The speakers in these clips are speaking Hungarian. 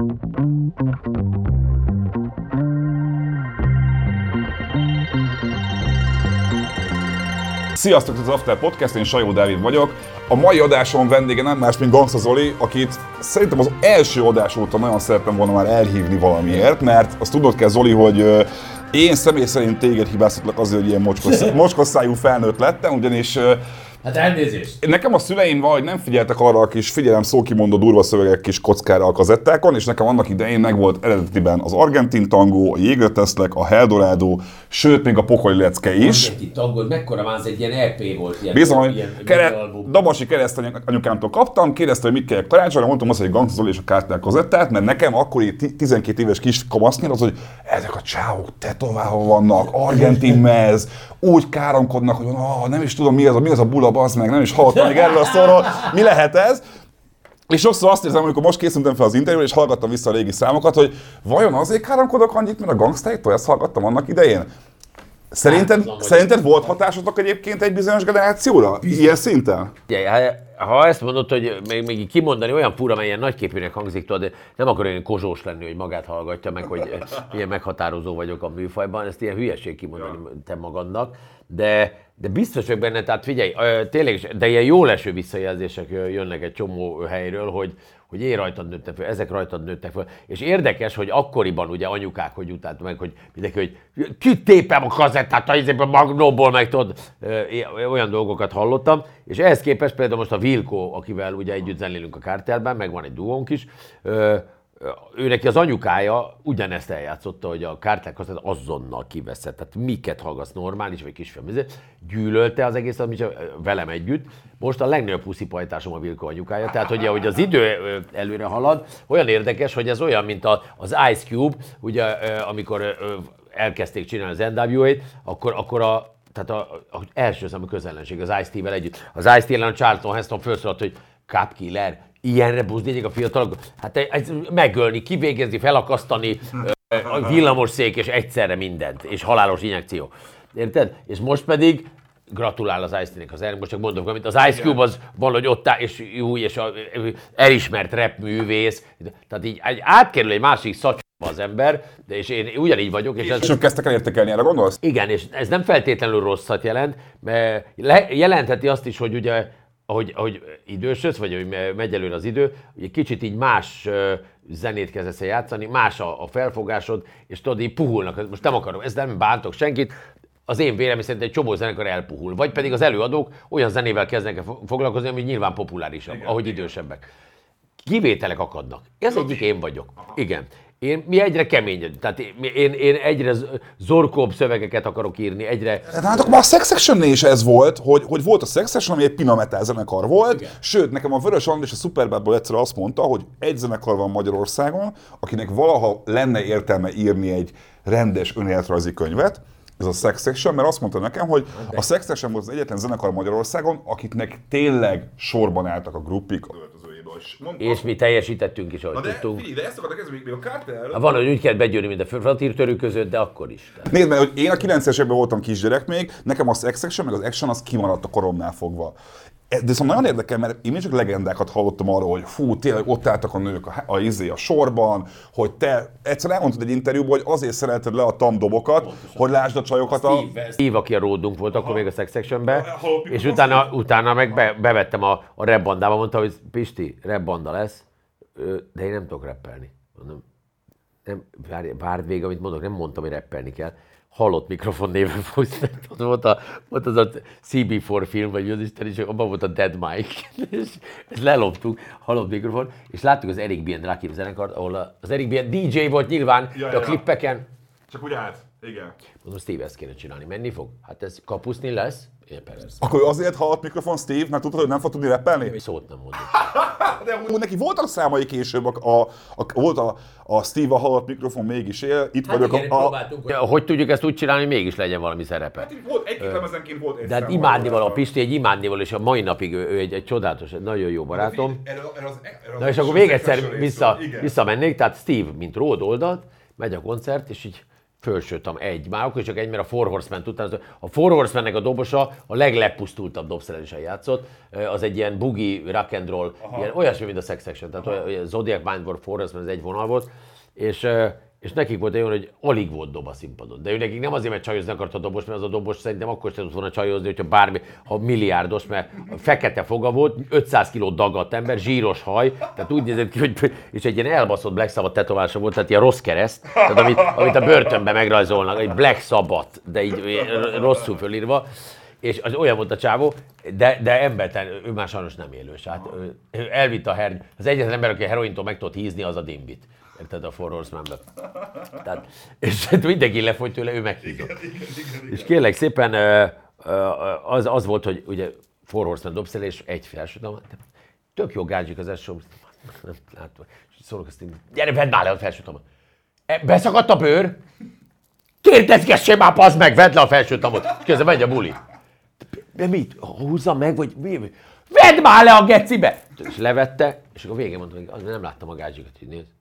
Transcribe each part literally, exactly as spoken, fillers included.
Sziasztok, ez az After Podcast, én Sajó Dávid vagyok. A mai adáson vendége nem más, mint Gangsta Zoli, akit szerintem az első adás óta nagyon szerettem volna már elhívni valamiért, mert azt tudnod kell, Zoli, hogy én személy szerint téged hibáztatlak azért, hogy ilyen mocskosszájú felnőtt lettem, ugyanis hát elnézést! Nekem a szüleim valahogy nem figyeltek arra a kis figyelem szókimondó durva szövegek kis kockára a kazettákon, és nekem annak idején megvolt eredetiben az argentin tangó, a Jégre teszlek, a Eldorado, sőt még a Pokoli lecke is. Argentin tangó, mekkora van, ez egy ilyen é pé volt, ilyen, bizony, ilyen kere, Dabasi kereszt anyukámtól kaptam, kérdezte, hogy mit kérjek karácsonyra, mondtam azt, hogy Gangsta Zoli és a Kártel kazettát, mert nekem akkori tizenkét éves kis kamasznyira az, hogy ezek a csávok tetoválva vannak, argentin mez, úgy káromkodnak, hogy ah, nem is tudom mi az a, mi az a bula, bazd meg, nem is hallottam még erről a szóról, mi lehet ez? És sokszor azt érzem, amikor most készültem fel az interjúra, és hallgattam vissza a régi számokat, hogy vajon azért káromkodok annyit, mert a gangstáitól ezt hallgattam annak idején? Szerinted, hát, szerinted volt hatásotok egyébként egy bizonyos generációra? Ilyen szinten? Ha ezt mondod, hogy még, még kimondani olyan fura, melyen nagyképűnek hangzik, tudod, nem akar olyan kozsós lenni, hogy magát hallgatja meg, hogy milyen meghatározó vagyok a műfajban, ezt ilyen hülyeség kimondani te magadnak, de, de biztos vagyok benne, tehát figyelj, tényleg, de ilyen jó leső visszajelzések jönnek egy csomó helyről, hogy, hogy én rajtad nőttem fel, ezek rajtad nőttek fel. És érdekes, hogy akkoriban ugye anyukák, hogy utáltak meg, hogy mindenki, hogy kitépem a kazettát, a Magnóból, meg tudod, olyan dolgokat hallottam. És ehhez képest például most a Vilko, akivel ugye együtt zenélünk a Kártelben, meg van egy duónk is, ő neki az anyukája ugyanezt eljátszotta, hogy a Kártel kazettát azonnal kiveszett. Tehát miket hallgatsz, normális vagy kisfilm, gyűlölte az egész, amit velem együtt. Most a legnagyobb puszipajtásom a Vilko anyukája. Tehát ugye, hogy az idő előre halad, olyan érdekes, hogy ez olyan, mint az Ice Cube, ugye amikor elkezdték csinálni az en dupla vé á-t, akkor, akkor a tehát az első szám a közellenség, az Ice-T-vel együtt. Az Ice-T ellen a Charlton Heston felszólalt, hogy Cup Killer, ilyenre buzdítják a fiatalok. Hát ez megölni, kivégezni, felakasztani, a villamosszék és egyszerre mindent, és halálos injekció. Érted? És most pedig gratulál az Ice-T-nek az erőnek, most csak mondom, amit az Ice Cube az valahogy ott áll, és jó, és a, elismert rap művész. Tehát így átkerül egy másik szacs az ember, de és én ugyanígy vagyok. És, és ez... kezdtek el értékelni, erre gondolsz? Igen, és ez nem feltétlenül rosszat jelent, mert jelentheti azt is, hogy ugye, ahogy, ahogy idősödsz, vagy hogy megy előre az idő, ugye kicsit így más zenét kezdesz el játszani, más a, a felfogásod, és tudod, így puhulnak. Most nem akarom, ezt nem bántok senkit, az én vélemény szerint egy csomó zenekar elpuhul, vagy pedig az előadók olyan zenével kezdenek foglalkozni, ami nyilván populárisabb, igen, ahogy igen. idősebbek. Kivételek akadnak. Ez egyik én vagyok. Aha. Igen. Én, mi egyre keményebb, tehát én, én, én egyre zorkóbb szövegeket akarok írni, egyre... Hát akkor már a Sex Section-nél is ez volt, hogy, hogy volt a Sex Section, ami egy Pina Metal zenekar volt, igen. Sőt, nekem a Vörös András a Superbadból egyszer azt mondta, hogy egy zenekar van Magyarországon, akinek valaha lenne értelme írni egy rendes önéletrajzi könyvet, ez a Sex Section, mert azt mondta nekem, hogy a Sex Section volt az egyetlen zenekar Magyarországon, akiknek tényleg sorban álltak a gruppik. Mondta, és mi teljesítettünk is, ahogy na de, tudtunk. Figyelj, de ezt akartak kezdeni, még a Kártel... Hát van, hogy úgy kell begyűrni, mint a fratírtörő között, de akkor is. Nézd, mert hogy én a kilencvenes években voltam kisgyerek még, nekem a Sex Section meg az Action az kimaradt a koromnál fogva. De szóval nagyon érdekel, mert én még csak legendákat hallottam arról, hogy fú, tényleg ott álltak a nők a, a, izé, a sorban, hogy te egyszer elmondtad egy interjúban, hogy azért szerelted le a tamdobokat, pontosan, hogy lásd a csajokat a... Steve, Steve aki a ródunk volt akkor még a Sex Sectionben, és utána, utána meg be, bevettem a, a rap bandába, mondta, hogy Pisti, rap banda lesz, de én nem tudok rappelni. Mondom, nem, várj, várd végig, amit mondok, nem mondtam, hogy rappelni kell. Halott mikrofon néven fogsz, volt, a, volt az a cé bé négy film, vagy az Isten is, abban volt a Dead Mike, és ezt leloptuk, halott mikrofon, és láttuk az Eric B and Rakim zenekart, ahol az Eric B and dé dzsé volt nyilván, ja, de a ja. klippeken... Csak úgy állt, igen. Mondom, Steve, ezt kéne csinálni, menni fog? Hát ez kapuszni lesz? Én persze. Akkor azért halott mikrofon Steve, mert tudtad, hogy nem fog tudni rappelni? Egy szót nem mondott. De neki voltak számai később, a, a, a, volt a, a Steve a halott mikrofon mégis él, itt hát vagyok igen, a... a... Hogy tudjuk ezt úgy csinálni, hogy mégis legyen valami szerepe? Hát volt egy-két lemezenként volt egy de hát imádnival, a Pisti egy imádnival, és a mai napig ő, ő egy, egy csodálatos, egy nagyon jó barátom. Erről, erről az, erről na és akkor még egyszer vissza, visszamennék, tehát Steve, mint ród oldalt, megy a koncert, és így fölsőtam egy. Már akkor csak egy, mert a Four Horseman után. A Four Horsemannek a dobosa a leglepusztultabb dobszerelésen játszott. Az egy ilyen boogie, rock and roll, ilyen, olyasmi, mint a Sex Section. Tehát olyan, Zodiac, Mindwarp, Four Horseman, ez egy vonal volt. És, és nekik volt olyan, hogy alig volt dob a színpadon. De ő nekik nem azért, mert csajozni akart a dobos, mert az a dobos szerintem akkor sem tudott volna csajozni, hogyha bármi, ha milliárdos, mert fekete foga volt, ötszáz kiló dagadt ember, zsíros haj, tehát úgy nézett ki, hogy és egy ilyen elbaszott Black Sabbath tetoválása volt, tehát ilyen rossz kereszt, tehát amit, amit a börtönben megrajzolnak, egy Black Sabbath, de így rosszul fölírva. És az olyan volt a csávó, de, de embertelen, ő már sajnos nem élős. Hát, ő, ő elvitt a herny. Az egyetlen ember, aki a herointól meg tudott hízni, az a Dimbit. Érted, a Four Horseman-be. Tehát, és mindenki lefogy tőle, ő meghízott. És kérlek szépen, az, az volt, hogy ugye Four Horseman dobszerelés, egy felsőtom, tök jó gágyik az első, nem látom. És szólok azt, gyere, vedd már le a felsőtomot. Beszakadt a bőr? Kérdezgessé már, pazd meg, vedd le a felsőtomot. És közben megy a buli. De mit? Húzza meg, vagy mi? Vedd már le a gecibe! És levette, és akkor végén mondta, hogy nem láttam a gágysikat, hogy nézd.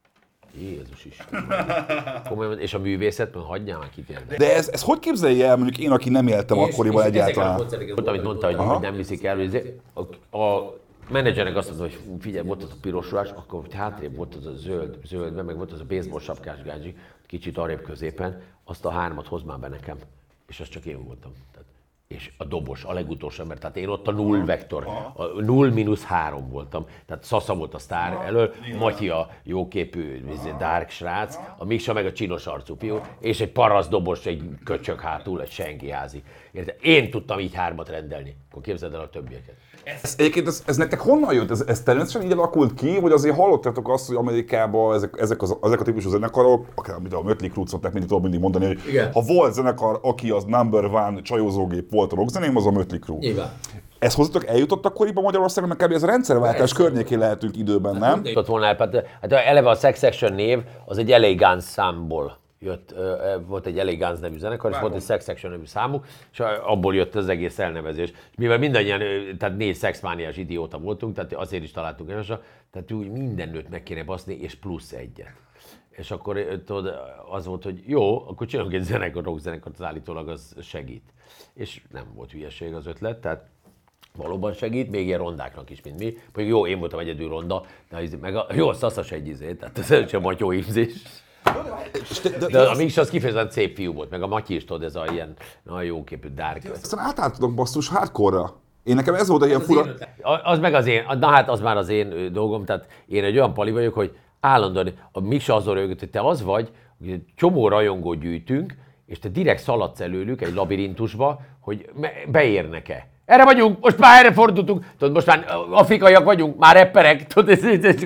Jézus Isten. Komolyan, és a művészet, mert hagyjál már kit érdekel. De ez, ez hogy képzelje el, mondjuk én, aki nem éltem akkoriban egyáltalán? Volt, amit mondta, hogy, hogy nem viszik el, hogy a, a menedzsernek azt mondta, hogy figyelj, volt az a piros ruhás, akkor hátrébb volt az a zöld, zöldben, meg volt az a baseball sapkás gágyi, kicsit arrébb középen, azt a hármat hoz már be nekem. És az csak én voltam. Tehát, és a dobos, a legutolsó ember, tehát én ott a null vektor, a null mínusz három voltam. Tehát Szasza volt a sztár elől, Matyi a jóképű dark srác, a Miksa meg a csinos arcú fiú, és egy parasz dobos, egy köcsög hátul, egy senki házi. Érted? Én tudtam így hármat rendelni. Akkor képzeld el a többieket. Ez, egyébként ez, ez nektek honnan jött? Ez, ez természetesen így alakult ki, vagy azért hallottátok azt, hogy Amerikában ezek, ezek, az, ezek a típusú zenekarok, akár mint a Mötley Crüe-t mindig tudom mindig mondani, hogy igen, ha volt zenekar, aki az number one csajozógép volt a rockzeném, az a Mötley Crüe. Igen. Ez hozzatok eljutott akkoriban Magyarországon, mert kb. Ez a rendszerváltás környékén lehetünk időben, nem? Tudott volna el, hát eleve a Sex Section név az egy el á Guns számból jött, volt egy el á Guns nevű zenekar, és volt egy Sex Section nevű számuk, és abból jött az egész elnevezés. És mivel mindannyian, tehát négy szexmániás idióta voltunk, tehát azért is találtunk egymásra, tehát úgy minden nőt meg kéne baszni, és plusz egyet. És akkor tudod, az volt, hogy jó, akkor csinálunk egy zenekar, rockzenekart, az állítólag az segít. És nem volt hülyeség az ötlet, tehát valóban segít, még ilyen rondáknak is, mint mi. Pedig jó, én voltam egyedül ronda, de meg a, jó, a Szaszas egy izé, tehát ez sem matyó ízés. De, de a Miksa az kifejezetten szép fiú volt, meg a Matyi is tudod, ez a ilyen nagyon jóképű dark. Aztán átálltatok basszus hardcore-ra. Én nekem ez volt egy ilyen fura... Az meg az én, na hát az már az én dolgom, tehát én egy olyan pali vagyok, hogy állandóan a Miksa azon rögött, hogy te az vagy, hogy csomó rajongót gyűjtünk, és te direkt szaladsz előlük egy labirintusba, hogy beérnek-e. Erre vagyunk, most már erre fordultunk, tudod, most már afrikaiak vagyunk, már rapperek, tudod,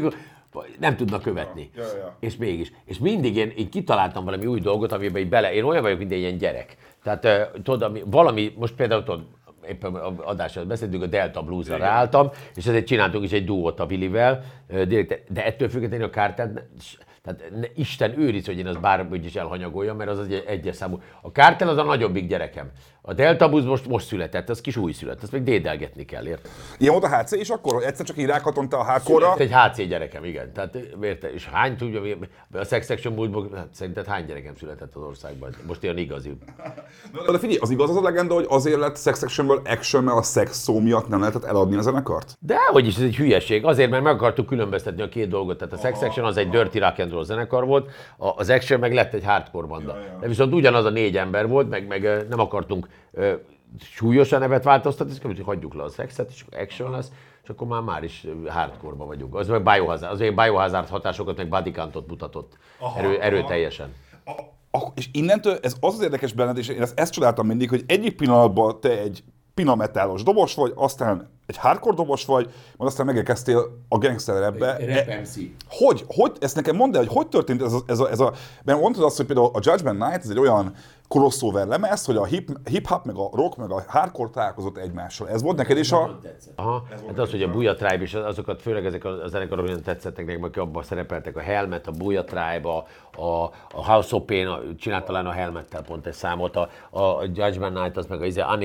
nem tudnak követni. Ja, ja, ja. És mégis. És mindig én, én kitaláltam valami új dolgot, amiben így bele, én olyan vagyok, mint egy ilyen gyerek. Tehát tudod, valami, most például tudod, éppen adásra beszéltünk, a Delta Blues-ra ráálltam, és ezért csináltunk is egy duót a Willivel, de ettől függetlenül a Kártelt, tehát ne, Isten őriz, hogy én azt bárhogy is elhanyagoljam, mert az egy egyes számú. A Kártel az a nagyobbik gyerekem. A Delta Blues most, most született, az kis új született, azt még dédelgetni kell, érted? Ilyen volt a há cé is akkor, hogy egyszer csak így rákatonta a hardcore-ra? Egy há cé gyerekem, igen. Tehát, érted? És hány tudja, a Sex Section múltból, hát szerinted hány gyerekem született az országban? Most ilyen igazi. De figyelj, az igaz az a legenda, hogy azért lett Sex Sectionből action, mert a szex szó miatt nem lehetett eladni a zenekart? Dehogy is, ez egy hülyeség. Azért, mert meg akartuk különböztetni a két dolgot. Tehát a Sex Section az egy dirty rock and roll zenekar volt, az action meg lett egy hardcore banda. Ja, ja. De viszont ugyanaz a négy ember volt, meg, meg nem akartunk ö, súlyosan nevet változtatni, és hogy hagyjuk le a szexet, és action lesz, és akkor már már is hardcore-ban vagyunk. Az meg Biohazard, az meg Biohazard hatásokat, meg body countot mutatott erő, erőteljesen. Aha. És innentől ez az az érdekes benned, és én ezt, ezt csodáltam mindig, hogy egyik pillanatban te egy pinametálos dobos vagy, aztán egy hardcore dobos vagy, majd aztán megérkeztél a gangster rapbe. Rap em cé. Hogy, hogy, ezt nekem mondd el, hogy hogy történt ez a, ez a, ez a mert mondtad azt, hogy például a Judgment Night ez egy olyan crossover lemez, hogy a hip, hip-hop, meg a rock, meg a hardcore találkozott egymással. Ez volt neked is a... Aha, hát az, hogy a Booyah Tribe is, azokat főleg ezek a zenekarok olyan tetszettek nekik, akik abban szerepeltek, a Helmet, a Booyah Tribe, a, a, a House of Pain, csinált talán a Helmettel pont egy számot, a, a Judgment Night, az meg a izé, Onyx, meg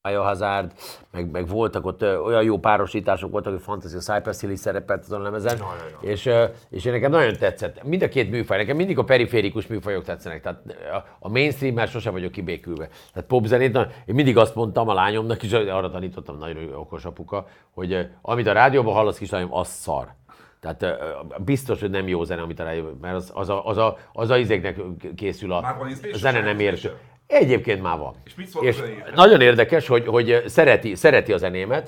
Biohazard, meg, meg voltak ott ö, olyan jó párosítások voltak, hogy Fantasy, a Cypress Hill is szerepelt azon a lemezen, no, no, no. És, ö, és én nekem nagyon tetszett. Mind a két műfaj, nekem mindig a periférikus műfajok tetszenek, tehát a, a mainstream-mel sosem vagyok kibékülve. Tehát popzenét, én mindig azt mondtam a lányomnak, és arra tanítottam, nagyon okos apuka, hogy ö, amit a rádióban hallasz, kislányom, az szar. Tehát ö, biztos, hogy nem jó zene, amit a rádióban, mert az, az, a, az, a, az a izéknek készül, a, a zene nem ér. Egyébként már van. És, mit és nagyon érdekes, hogy, hogy szereti, szereti a zenémet,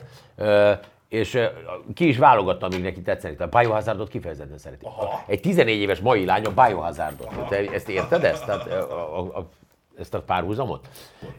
és ki is válogatta, amíg neki tetszeni. A Biohazardot kifejezetten szereti. Aha. Egy tizenégy éves mai lány a Biohazardot. Te ezt érted ezt? Tehát, a, a, a, ezt a párhuzamot?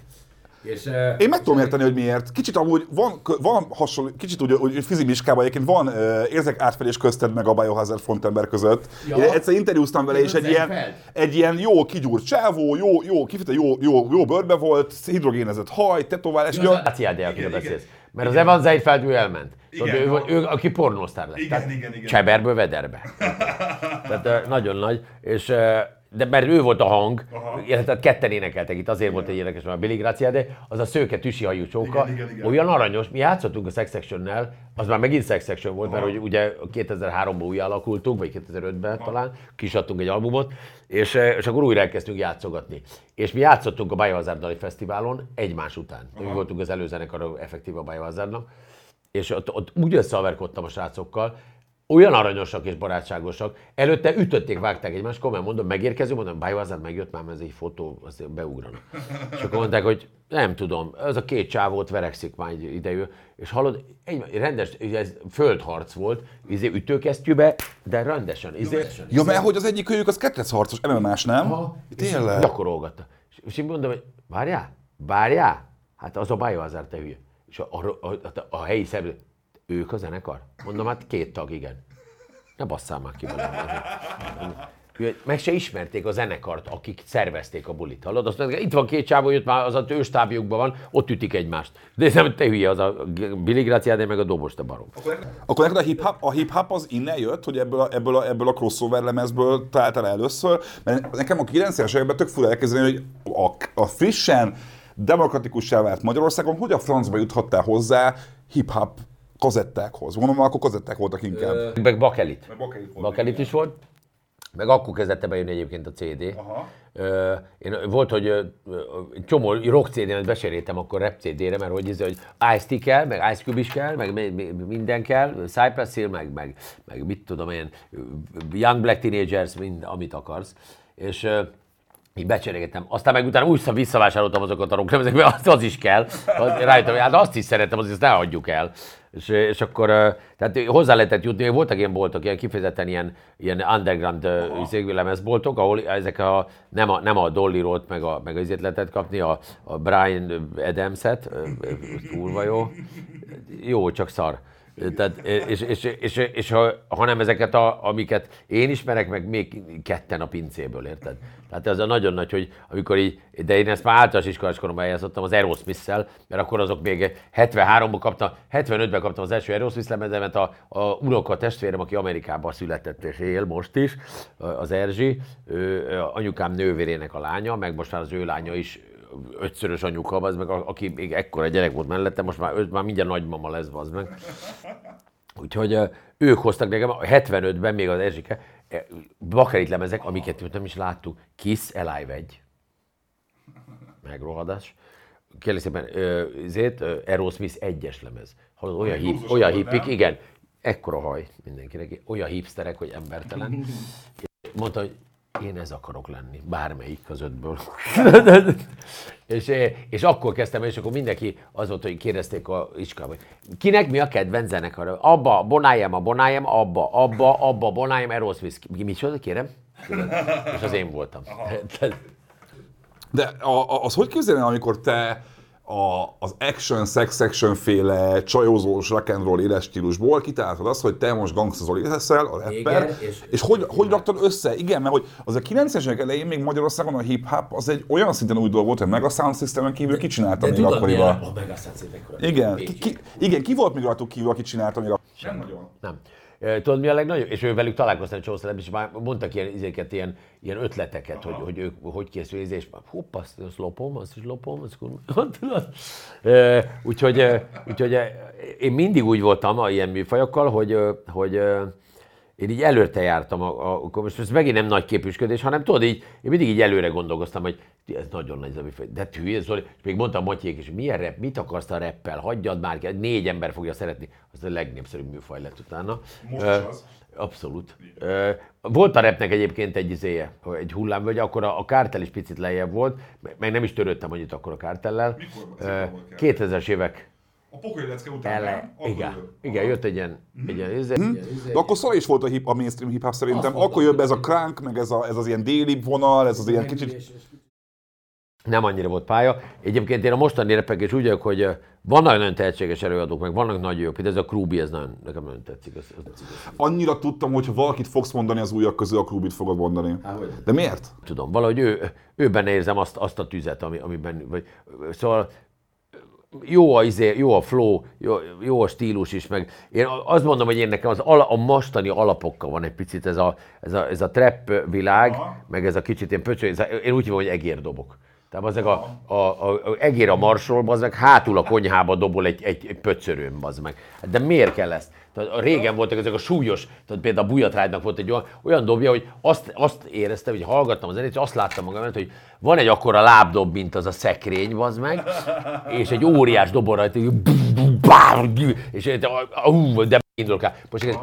És, uh, Én meg tudom érteni, hogy miért. Kicsit amúgy van, van hasonló, kicsit úgy, úgy fizimiskában egyébként van uh, érzek átfedés közted meg a Biohazard frontember között. Ja. Én egyszer interjúztam vele, és egy ilyen, egy ilyen jó kigyúrt csávó, jó, jó, kifejezetten jó, jó, jó bőrbe volt, hidrogénezett haj, tetoválás. Ja, az Áciádé, akiről beszélsz. Mert igen. Az Evan Seinfeld ő elment. Igen, ő, ő, ő, aki pornósztár lett. Igen, igen, igen. Cseberből vederbe. Tehát uh, nagyon nagy. És, uh, de mert ő volt a hang, tehát ketten énekeltek itt, azért igen. Volt egy érdekes, mert a Billy Graziadé, az a szőke tüsi hajú csóka, igen, igen, igen. Olyan aranyos, mi játszottunk a Sex Section-nel, az már megint Sex Section volt, aha. Mert hogy ugye kétezer-háromban újra alakultunk, vagy kétezer-ötben aha. Talán, kisadtunk egy albumot, és, és akkor újra elkezdtünk játszogatni. És mi játszottunk a Biohazard Dali Fesztiválon egymás után. Aha. Mi voltunk az előzenekar effektív a Biohazardnak, és ott, ott úgy összehaverkodtam a srácokkal, olyan aranyosak és barátságosak. Előtte ütötték, vágták egymást, komolyan mondom, megérkező, mondom, Biohazard megjött, már ez egy fotó, azt beugranak. És akkor mondták, hogy nem tudom, ez a két csávót verekszik már egy idejű, és hallod, egy rendes, ez földharc volt, izé ütőkesztyűbe, de rendesen. Izé, jó, mert hogy az egyik kölyük az ketrecharcos, em em á-s, nem? Aha, tényleg? Gyakorolgatta. És én mondom, hogy várjál, várjál, hát az a Biohazard, te hülye. És a, a, a, a, a helyi szervező, ők a zenekar? Mondom, hát két tag, igen. Ne basszál már ki velem. Meg se ismerték a zenekart, akik szervezték a bulit. Hallod? Azt mondják, itt van két csávó, jött már, az a őstábjukban van, ott ütik egymást. De nem, te hülye, az a Billy Graziadé meg a dobos, te barom. Akkor neked a hip-hop, a hip-hop az innen jött, hogy ebből a, ebből a, ebből a crossover lemezből találtál először? Mert nekem a kilencvenes években tök fura elkezdeni, hogy a, a frissen, demokratikussá vált Magyarországon, hogy a francba juthattál hozzá hip-hop kazettákhoz. Mondom, akkor kazetták voltak inkább. Meg bakelit. Meg bakelit, bakelit is volt. Meg akkor kezdett bejönni egyébként a cé dé. Aha. Én volt, hogy egy csomó rock cé dén beséréltem akkor rap cé dére, mert hogy, hogy Ice-T kell, meg Ice Cube is kell, meg minden kell, Cypress Hill, meg, meg, meg mit tudom én, Young Black Teenagers, mind, amit akarsz. És így becserélgettem. Aztán meg utána úgy visszavásároltam azokat a rocklemezekbe, az, az is kell. Rájöttem, hogy hát azt is szeretem, azt ne adjuk el. És, és akkor tehát hozzá lehetett jutni, voltak ilyen boltok, ilyen kifejezetten ilyen, ilyen underground uh, lemezboltok, ahol ezek a, nem a, nem a Dolly Roth meg a, meg az izét lehetett kapni, a, a Brian Adams-et, kurva jó, jó, csak szar. Tehát, és, és, és, és ha, hanem ezeket, a, amiket én ismerek, meg még ketten a pincéből, érted? Tehát ez a nagyon nagy, hogy amikor így, de én ezt már általános iskolás koromban eljátszottam az Aerosmith-szel, mert akkor azok még hetvenháromban kaptam, hetvenötben kaptam az első Aerosmith lemezemet, a, a unoka testvérem, aki Amerikában született és él most is, az Erzsi, ő, anyukám nővérének a lánya, meg most már az ő lánya is, ötszörös anyuka, az meg, aki még ekkora gyerek volt mellette, most már, már mindjárt nagymama lesz, az meg. Úgyhogy ők hoztak nekem, hetvenötben még az Erzsike, bakelit lemezek, amiket nem is láttuk. Kiss, Alive egy. Megrohadás. Kérlek szépen, ezért Aerosmith egyes lemez. Hallod, olyan, hip, olyan hippik, igen, ekkora haj mindenkinek, olyan hipsterek, hogy embertelen. Mondta, hogy én ez akarok lenni, bármelyik közöttből. és, és akkor kezdtem, és akkor mindenki az volt, hogy kérdezték a iskolában, hogy kinek mi a kedvenc zenekar? Abba, Bonayem, a Bonayem, abba, abba, abba, Bonayem, Aerosmith. Micsoda, kérem? És az én voltam. De a, az hogy képzelni, amikor te a, az action, sex action féle csajozós rock'n'roll éles stílusból kitáltad azt, hogy te most Gangsta Zoli leszel, a rapper, és, és hogy, hogy raktad össze? Igen, mert hogy az a kilencvenes évek elején még Magyarországon a hip-hop az egy olyan szinten új dolog volt, hogy Mega Sound Systemen kívül ki csinálta még akkoriban. A Mega Sound Systemen igen, ki, ki, igen, ki volt még rajtuk kívül, aki csinálta még a... Sem nagyon. Nem. Tudod, mi a legnagyobb? És ő velük találkoztam csomószor, és már mondtak ilyen, izéket, ilyen, ilyen ötleteket, hogy, hogy ők hogy készül, és hopp, azt, azt lopom, azt is lopom, azt tudod. Úgyhogy, úgyhogy én mindig úgy voltam a ilyen műfajokkal, hogy, hogy én így előtte jártam, a, a, most ez megint nem nagy képüsködés, hanem tudod, így, én mindig így előre gondolkoztam, hogy ez nagyon nagy Zoli, de hülye Zoli, és még mondtam Matyék is, milyen rap, mit akarsz a rappel, hagyjad már ki, négy ember fogja szeretni, az a legnépszerűbb műfaj lett utána. Most is az. Abszolút. Volt a rapnek egyébként egy izéje, egy hullámvölgy, akkor a, a Kártel is picit lejjebb volt, meg nem is törődtem annyit akkor a Kártellel. Mikor volt? kétezres évek. A Pokolylecke után, Ele, igen, igen, jött egy ilyen, egy ilyen, izé, hmm. ilyen izé. De akkor szar is volt a, hip, a mainstream hip-hop szerintem, azt akkor jött be ez a crunk, meg ez, a, ez az ilyen déli vonal, ez az ilyen kicsit... Nem annyira volt pálya. Egyébként én a mostani repek is úgy vagyok, hogy vannak nagyon tehetséges előadók, meg vannak nagyon jók. Ez a Krúbi, ez nagyon, nekem nagyon tetszik. Ez, ez tetszik. Annyira tudtam, hogy ha valakit fogsz mondani az újak közül, a Krúbit fogod mondani. De miért? Tudom, valahogy ő, ő benne érzem azt, azt a tüzet, ami, amiben... Vagy, szóval jó a, izé, jó a flow, jó, jó a stílus is, meg én azt mondom, hogy én nekem az ala, a mostani alapokkal van egy picit ez a, ez a, ez a trap világ, aha, meg ez a kicsit ilyen pöcsö, én úgy hívom, hogy egérdobok. Tehát azok a, a, a, a egér a marsról, az meg hátul a konyhába dobol egy, egy, egy pöccörőm, az meg. De miért kell ezt? Tehát régen voltak ezek a súlyos, tehát például a Bujatrágynak volt egy olyan, olyan dobja, hogy azt, azt éreztem, hogy hallgattam a zenét, és azt láttam magam, hogy van egy akkora lábdob, mint az a szekrény, az meg, és egy óriás dobor rajta, és de indulok el. Most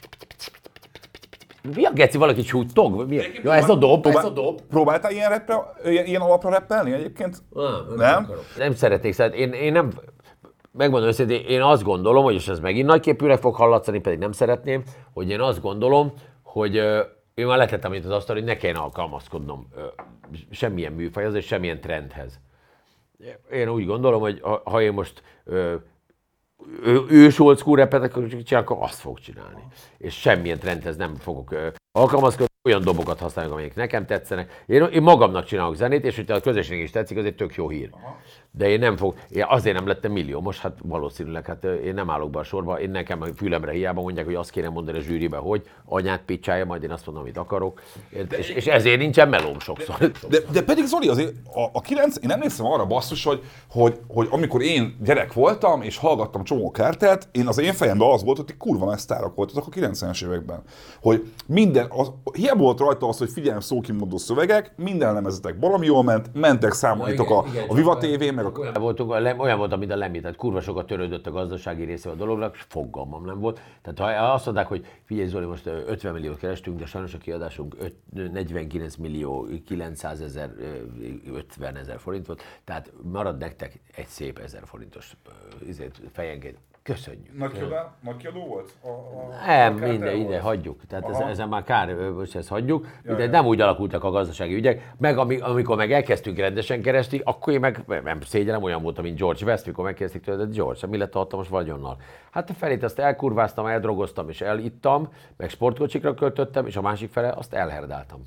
mi a geci, valaki csútog? Ja, ez a dob, Próbál, ez a dob. Próbáltál ilyen, rappre, ilyen, ilyen alapra rappelni egyébként? Nem? Nem, nem? nem szeretnék, szeretnék. Én, én nem, megmondom őszintén, én azt gondolom, hogy és ez megint nagyképűre fog hallatszani, pedig nem szeretném, hogy én azt gondolom, hogy uh, én már letettem itt az asztalra, hogy ne kelljen alkalmazkodnom uh, semmilyen műfajhoz és semmilyen trendhez. Én úgy gondolom, hogy ha, ha én most uh, ős old school rappet csinálok, akkor azt fog csinálni. És semmilyen trendhez nem fogok uh, alkalmazkodni, olyan dobokat használok, amelyek nekem tetszenek. Én, én magamnak csinálok zenét, és hogyha a közönség is tetszik, az egy tök jó hír. Aha. De én nem fog, én azért nem lettem millió, most hát valószínűleg, hát én nem állok be a sorba, én nekem a fülemre hiába mondják, hogy azt kéne mondani a zsűribe, hogy anyát picsája, majd én azt mondom, amit akarok, és, és ezért nincsen melóm sokszor. De, de pedig Zoli, azért a, a kilenc, én emlékszem arra basszus, hogy, hogy, hogy amikor én gyerek voltam, és hallgattam csomó Kártelt, én az én fejemben az volt, hogy ti kurva nagy sztárok voltatok a kilencvenes években. Hogy minden, az, hiába volt rajta az, hogy figyelem szókimondó szövegek, minden lemezetek valami jól ment, mentek számolítok a, a Viva té vé, meg a... Olyan, voltunk, olyan volt, mint a Lemmy, tehát kurva sokat törődött a gazdasági része a dolognak, és fogalmam nem volt. Tehát ha azt mondták, hogy figyelj Zoli, most ötven milliót kerestünk, de sajnos a kiadásunk negyvenkilenc millió kilencszázezer ötven ezer forint volt, tehát marad nektek egy szép ezer forintos fejenként. Köszönjük. Nagy kiadó, nagy kiadó volt? A, a, nem, minden, ide hagyjuk. Tehát ez, ezen már kár, most ezt hagyjuk. Ja, ja. Nem úgy alakultak a gazdasági ügyek. Meg amikor meg elkezdtünk rendesen keresni, akkor én meg nem szégyellem, olyan voltam, mint George West, mikor megkezdték tőle, de George, mi lett a hatalmas vagyonnal? Hát a felét azt elkurváztam, eldrogoztam és elittam, meg sportkocsikra költöttem, és a másik fele azt elherdáltam.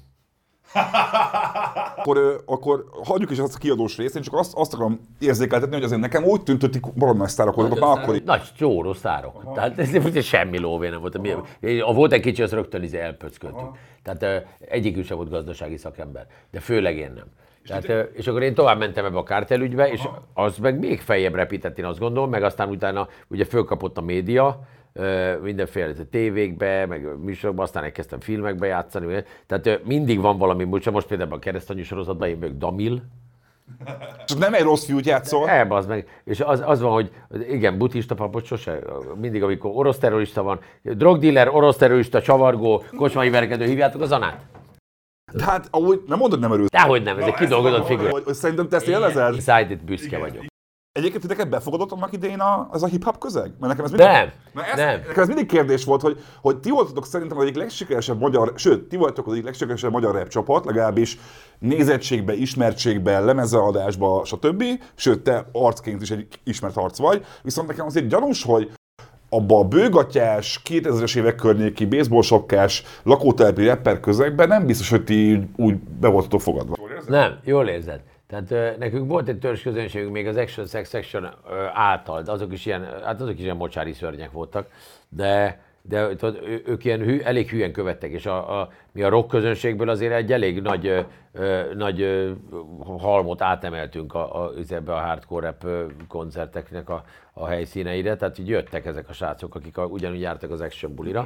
akkor, akkor hagyjuk is azt a kiadós részt, én csak azt, azt akarom érzékeltetni, hogy azért nekem úgy tűnt, hogy valami nagy sztárok voltak már akkor. Nagy csóró sztárok. Aha. Tehát ez semmi lóvé nem volt. Ha volt egy kicsi, az rögtön izé elpöcköltünk. Tehát egyikük sem volt gazdasági szakember, de főleg én nem. Tehát, és akkor én tovább mentem ebbe a kártelügybe, és az meg még feljebb repített, én azt gondolom, meg aztán utána ugye fölkapott a média, mindenféle tévékbe, meg műsorokban, aztán elkezdtem filmekbe játszani. Tehát mindig van valami, most például a Keresztanyú sorozatban én vagyok Damil. Csak nem egy rossz fiút játszol. Nem, az meg. És az, az van, hogy igen, buddhista papot sose, mindig amikor orosz terrorista van, drogdiller, orosz terrorista, csavargó, kocsmai verkedő, hívjátok az Anát? Hát, ahogy nem mondod, nem örült. Dehogy nem, ez egy kidolgozott figura. Hogy, hogy szerintem te ezt élvezed? Inside it büszke igen. vagyok. Egyébként titeket befogadott annak idején a, ez a hip-hop közeg? Mert nekem ez mindig, nem, ez, nem. Nekem ez mindig kérdés volt, hogy, hogy ti voltatok szerintem az egyik legsikeresebb magyar, sőt, ti voltatok az egyik legsikeresebb magyar rap csapat, legalábbis nézettségbe, ismertségbe, lemezeadásba, stb. Sőt, te arcként is egy ismert arc vagy. Viszont nekem azért gyanús, hogy abba a bőgatyás, kétezres évek környéki, baseball sapkás, lakótelepi rapper közegben nem biztos, hogy ti úgy be voltatok fogadva. Nem, jól érzed. Tehát uh, nekünk volt egy törzs közönségünk még az Action Sex Section uh, által, de azok is ilyen, hát azok is ilyen mocsári szörnyek voltak, de de tudod, ő, ők ilyen hű, elég hülyen követtek, és a, a, mi a rock közönségből azért egy elég nagy, ö, ö, nagy ö, halmot átemeltünk a, a, ebbe a hardcore rap koncerteknek a, a helyszíneire, tehát így jöttek ezek a srácok, akik a, ugyanúgy jártak az Action bulira.